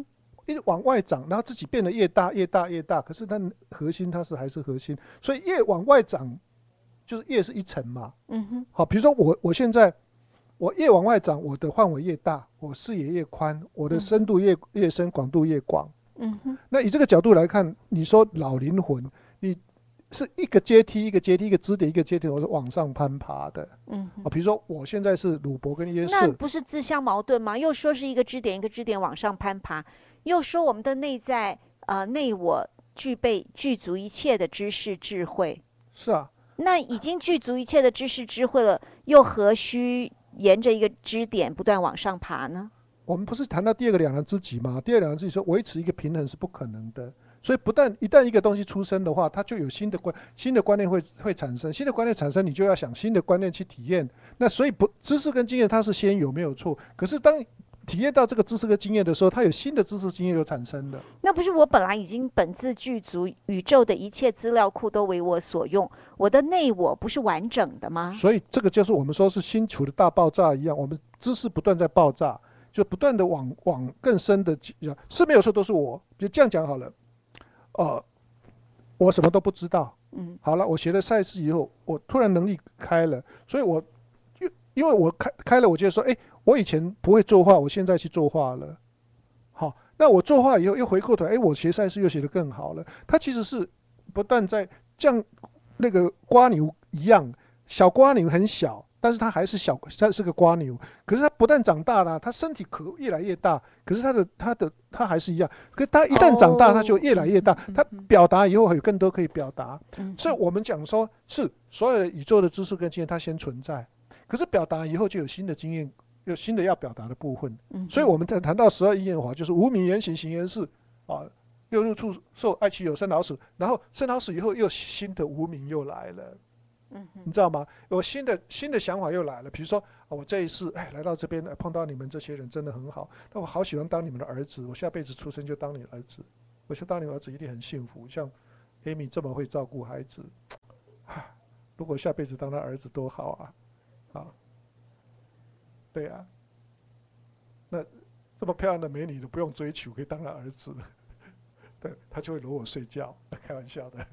一直往外长，然后自己变得越大越大越大，可是它核心它是还是核心，所以越往外长，就是越是一层嘛。 嗯哼， 好，比如说我我现在我越往外长，我的范围越大，我视野越宽，我的深度越越深，广度越广。 嗯哼， 那以这个角度来看，你说老灵魂，你是一个阶梯一个阶梯一个支点一个阶梯，我是往上攀爬的。 嗯哼， 啊，比如说我现在是鲁伯跟耶那瑟， 不是自相矛盾吗？又说是一个支点一个支点往上攀爬，又说我们的内在呃内我具备具足一切的知识智慧。 是啊， 那已经具足一切的知识智慧了，又何须沿着一个支点不断往上爬呢？ 我们不是谈到第二个两人知己吗？第二个两人知己说维持一个平衡是不可能的，所以不但一旦一个东西出生的话，它就有新的观新的观念会会产生，新的观念产生，你就要想新的观念去体验。那所以不知识跟经验它是先有没有错？可是当体验到这个知识跟经验的时候，它有新的知识经验又产生了。 那不是我本来已经本自具足，宇宙的一切资料库都为我所用，我的内我不是完整的吗？ 所以这个就是我们说是星球的大爆炸一样，我们知识不断在爆炸，就不断的往往更深的是没有错，都是我。比如这样讲好了，呃，我什么都不知道， 嗯， 好了，我学了赛事以后，我突然能力开了，所以我因因为我开开了，我觉得说，哎，我以前不会作画，我现在去作画了。好，那我作画以后又回过头，哎，我学赛事又学得更好了。它其实是不断在像那个瓜牛一样，小瓜牛很小，但是它还是小，它是个瓜牛。可是它不但长大了，它身体壳越来越大，可是它的它的它还是一样。可是它一旦长大，它就越来越大。它表达以后还有更多可以表达。所以我们讲说，是所有的宇宙的知识跟经验，它先存在，可是表达以后就有新的经验。有新的要表达的部分，所以我们在谈到十二因缘法，就是无名言行行言事啊，六入处受爱其有生老死，然后生老死以后又新的无名又来了， 嗯， 你知道吗？有新的新的想法又来了，比如说、啊、我这一世哎来到这边、哎、碰到你们这些人真的很好，那我好喜欢当你们的儿子，我下辈子出生就当你儿子，我想当你儿子一定很幸福，像 Amy 这么会照顾孩子，如果下辈子当他儿子多好啊，啊。对啊，那这么漂亮的美女都不用追求，可以当他儿子，对，他就会搂我睡觉，开玩笑的。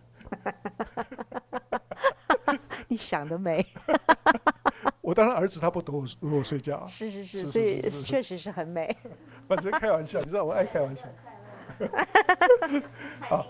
你想得美。 我当他儿子，他不搂我搂我睡觉、啊。 是是是， 是所以是是确实是很美。 反正开玩笑，你知道我爱开玩笑。好，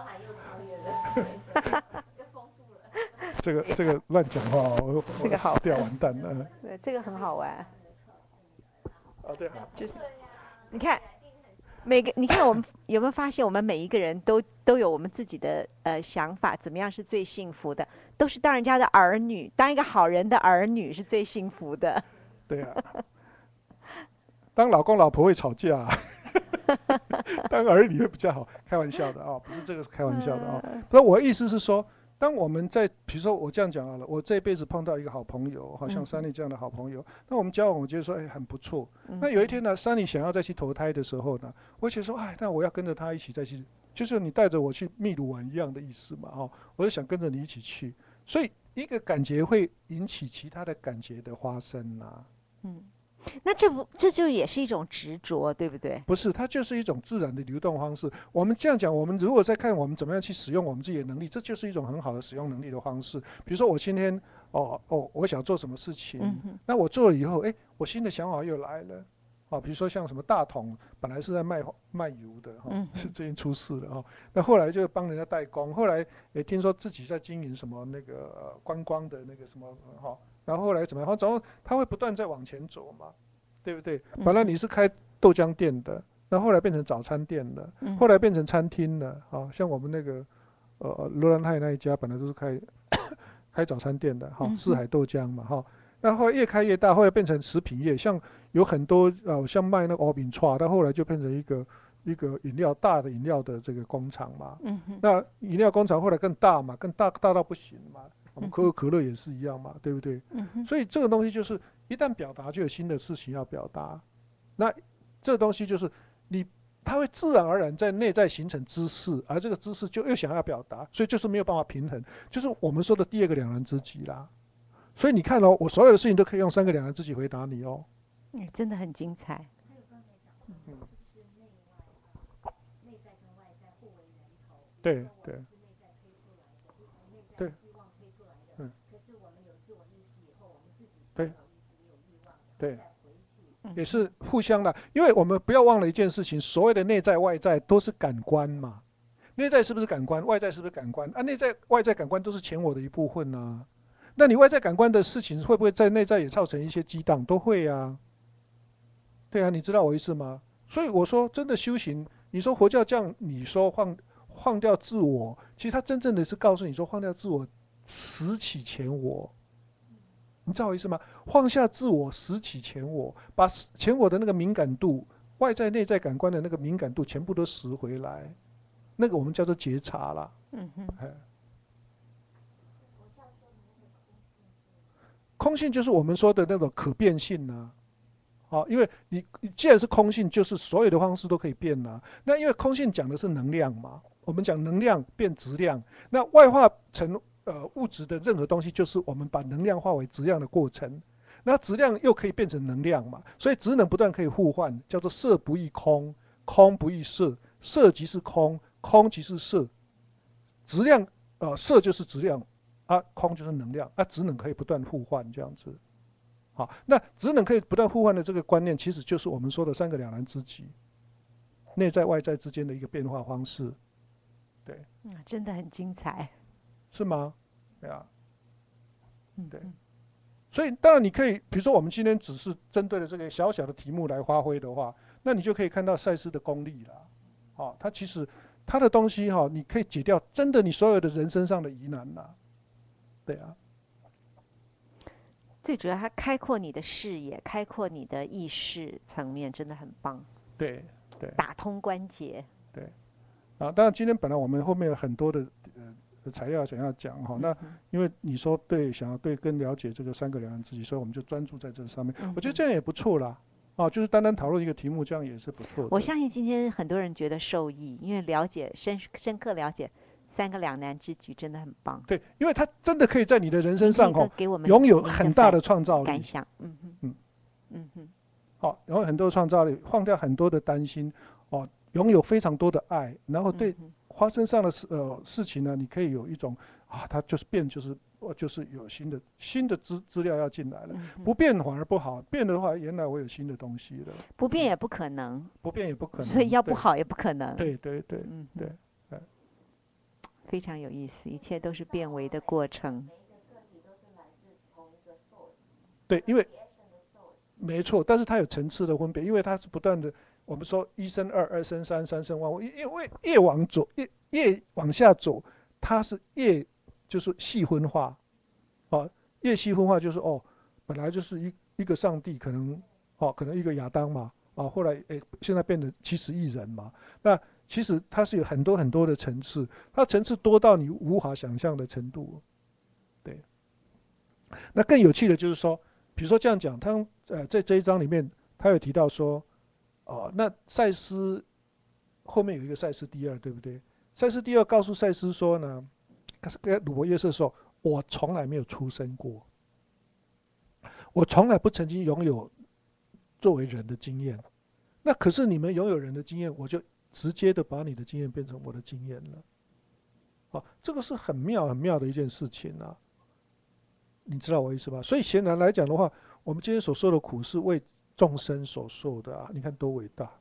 这个这个乱讲话，我这个好死掉完蛋了。 对，这个很好玩。 啊，对，好， 就是你看每个，你看我们有没有发现，我们每一个人都都有我们自己的呃想法，怎么样是最幸福的？都是当人家的儿女，当一个好人的儿女是最幸福的。 对啊，当老公老婆会吵架、啊。当儿女会比较好，开玩笑的啊、哦，不是这个是开玩笑的啊、哦。那我的意思是说，当我们在比如说我这样讲好了，我这辈子碰到一个好朋友，好像Sunny这样的好朋友，嗯、那我们交往，我觉得说哎很不错。嗯、那有一天呢，Sunny想要再去投胎的时候呢，我觉得说哎，那我要跟着他一起再去，就是你带着我去秘鲁玩一样的意思嘛，哦，我就想跟着你一起去，所以一个感觉会引起其他的感觉的发生啊。嗯。 那这不这就也是一种执着，对不对？ 不是，它就是一种自然的流动方式。我们这样讲，我们如果在看我们怎么样去使用我们自己的能力，这就是一种很好的使用能力的方式。比如说我今天哦哦，我想做什么事情，嗯、那我做了以后，哎，我新的想法又来了。哦，比如说像什么大同本来是在卖卖油的哈，哦、是最近出事了哈、哦。那后来就帮人家代工，后来也听说自己在经营什么那个、呃、观光的那个什么哈。哦然后后来怎么样？然后他会不断在往前走嘛，对不对？本来你是开豆浆店的，那后来变成早餐店了，后来变成餐厅了啊。像我们那个呃罗兰泰那一家，本来都是开开早餐店的哈，四海豆浆嘛哈。那后来越开越大，后来变成食品业，像有很多呃像卖那个蚵饼串，到后来就变成一个一个饮料大的饮料的这个工厂嘛。那饮料工厂后来更大嘛，更大大到不行嘛。我们可口可乐也是一样嘛，对不对？嗯、所以这个东西就是一旦表达，就有新的事情要表达。那这个东西就是你，它会自然而然在内在形成知识，而这个知识就又想要表达，所以就是没有办法平衡，就是我们说的第二个两人知己啦。所以你看哦，我所有的事情都可以用三个两人知己回答你哦。 嗯，真的很精彩。嗯对对对，嗯，对对，也是互相的，因为我们不要忘了一件事情，所谓的内在外在都是感官嘛。内在是不是感官？外在是不是感官？啊，内在外在感官都是前我的一部分啊。那你外在感官的事情会不会在内在也造成一些激荡？都会啊。对啊，你知道我意思吗？所以我说，真的修行，你说佛教这样，你说放放掉自我，其实他真正的是告诉你说，放掉自我，拾起前我。你知道我意思吗？放下自我，拾起前我，把前我的那个敏感度，外在内在感官的那个敏感度，全部都拾回来。那个我们叫做觉察啦。 嗯哼， 哎，空性就是我们说的那种可变性呢、啊。好，因为你既然是空性，就是所有的方式都可以变啊。那因为空性讲的是能量嘛，我们讲能量变质量，那外化成呃物质的任何东西，就是我们把能量化为质量的过程。那质量又可以变成能量嘛，所以质能不断可以互换，叫做色不异空，空不异色，色即是空，空即是色。质量呃色就是质量啊，空就是能量啊，质能可以不断互换这样子。好，那职能可以不断互换的这个观念，其实就是我们说的三个两难之极，内在外在之间的一个变化方式。对， 嗯，真的很精彩。 是吗？对啊，对。 嗯嗯所以当然你可以，比如说我们今天只是针对了这个小小的题目来发挥的话，那你就可以看到赛斯的功力了。好、哦，他其实他的东西哈、哦，你可以解掉真的你所有的人身上的疑难呐。对啊， 最主要，它开阔你的视野，开阔你的意识层面，真的很棒， 对对打通关节。 对。啊，当然今天本来我们后面有很多的呃材料想要讲哈，那嗯因为你说对，想要对更了解这个三个两岸自己，所以我们就专注在这上面。 嗯我觉得这样也不错啦，啊，就是单单讨论一个题目，这样也是不错的。 我相信今天很多人觉得受益，因为了解深深刻了解三个两难之举，真的很棒。 对，因为它真的可以在你的人您这身上哈， 个给我们拥有您很大感的创造力。 感想，嗯哼， 嗯嗯哼， 好，然后很多的创造力，放掉很多的担心，哦，拥有非常多的爱，然后对嗯哼， 发生上的事呃事情呢，你可以有一种啊，它就是变，就是我就是有新的新的资资料要进来了， 嗯哼， 不变反而不好，变的话，原来我有新的东西了， 不变也不可能， 不变也不可能， 所以要不对好也不可能。 对对对嗯哼， 对，哎非常有意思，一切都是变为的过程。 对，因为没错，但是它有层次的分别，因为它是不断的，我们说一生二，二生三，三生万物，因为越往走越越往下走，它是越就是细分化，啊，越细分化就是哦，本来就是一一个上帝，可能哦，可能一个亚当嘛，啊，后来诶，现在变成七十亿人嘛，那其实它是有很多很多的层次，它层次多到你无法想象的程度，对。那更有趣的就是说，比如说这样讲，他呃在这一章里面，他有提到说，哦，那赛斯后面有一个赛斯第二，对不对？赛斯第二告诉赛斯说呢，跟鲁伯约瑟说，我从来没有出生过，我从来不曾经拥有作为人的经验。那可是你们拥有人的经验，我就直接的把你的经验变成我的经验了。哦，这个是很妙很妙的一件事情啊。你知道我意思吧？所以显然来讲的话，我们今天所受的苦是为众生所受的啊！你看多伟大，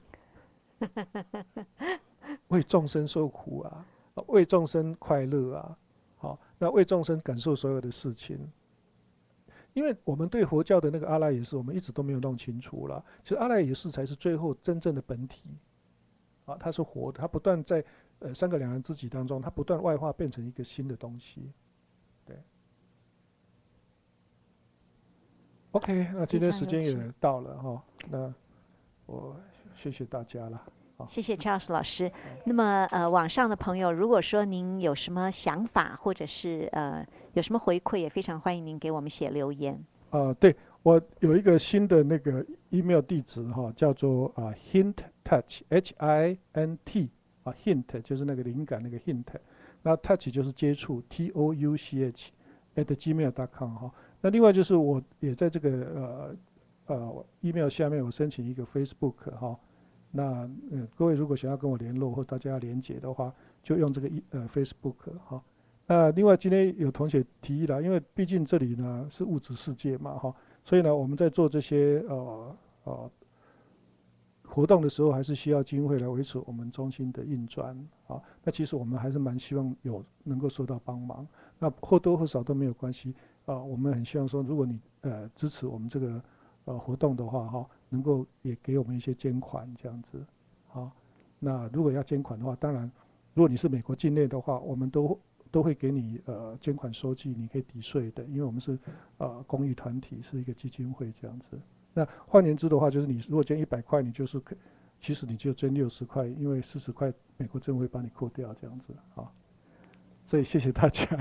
为众生受苦啊，为众生快乐啊，好，那为众生感受所有的事情。因为我们对佛教的那个阿赖耶识，我们一直都没有弄清楚了。其实阿赖耶识才是最后真正的本体啊，它是活的，它不断在呃三个两岸知己当中，它不断外化变成一个新的东西。对。OK，那今天时间也到了哈，那我谢谢大家了。好， 谢谢 Charles 老师。那么呃，网上的朋友，如果说您有什么想法，或者是呃有什么回馈，也非常欢迎您给我们写留言。 啊、对，我有一个新的那个 email 地址哈，叫做啊 hint touch h i n t 啊 hint 就是那个灵感那个 hint，那 touch 就是接触 t o u c h at gmail dot com 哈。那另外就是我也在这个呃呃 email 下面我申请一个 Facebook 哈。那呃各位如果想要跟我联络或大家要连结的话， 就用这个呃 Facebook 哈。那另外今天有同学提议了，因为毕竟这里呢是物质世界嘛哈，所以呢我们在做这些呃呃活动的时候，还是需要经费来维持我们中心的运转啊。那其实我们还是蛮希望有能够受到帮忙，那或多或少都没有关系啊。我们很希望说，如果你呃支持我们这个呃活动的话哈，能够也给我们一些捐款这样子啊。那如果要捐款的话，当然如果你是美国境内的话，我们都都会给你呃捐款收据，你可以抵税的，因为我们是呃公益团体，是一个基金会这样子。那换言之的话，就是你如果捐一百块，你就是可，其实你就捐六十块，因为四十块美国政府会帮你扣掉这样子啊。所以谢谢大家。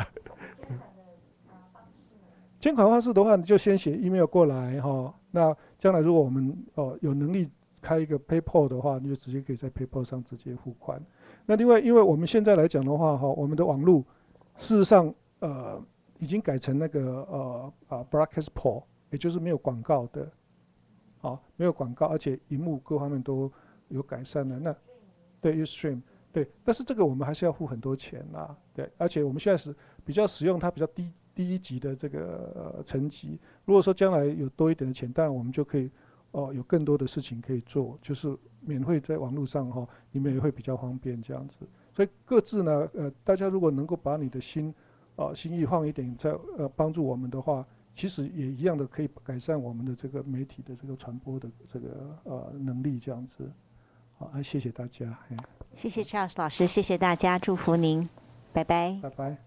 捐款方式的话，你就先写 email 过来哈。那将来如果我们哦有能力开一个 PayPal 的话，你就直接可以在 PayPal 上直接付款。那另外，因为我们现在来讲的话哈，我们的网络事实上呃已经改成那个呃啊 Broadcast Port， 也就是没有广告的。好，没有广告，而且荧幕各方面都有改善了。那对 Ustream， 对，但是这个我们还是要付很多钱啦，对，而且我们现在是比较使用它比较低低一级的这个呃层级。如果说将来有多一点的钱，当然我们就可以哦、呃、有更多的事情可以做，就是免费在网络上哈、哦，你们也会比较方便这样子。所以各自呢，呃，大家如果能够把你的心啊、呃、心意放一点在呃帮助我们的话。其实也一样的可以改善我们的这个媒体的这个传播的这个呃能力，这样子。好，啊，谢谢大家。 谢谢 Charles 老师，谢谢大家，祝福您，拜拜。 拜拜。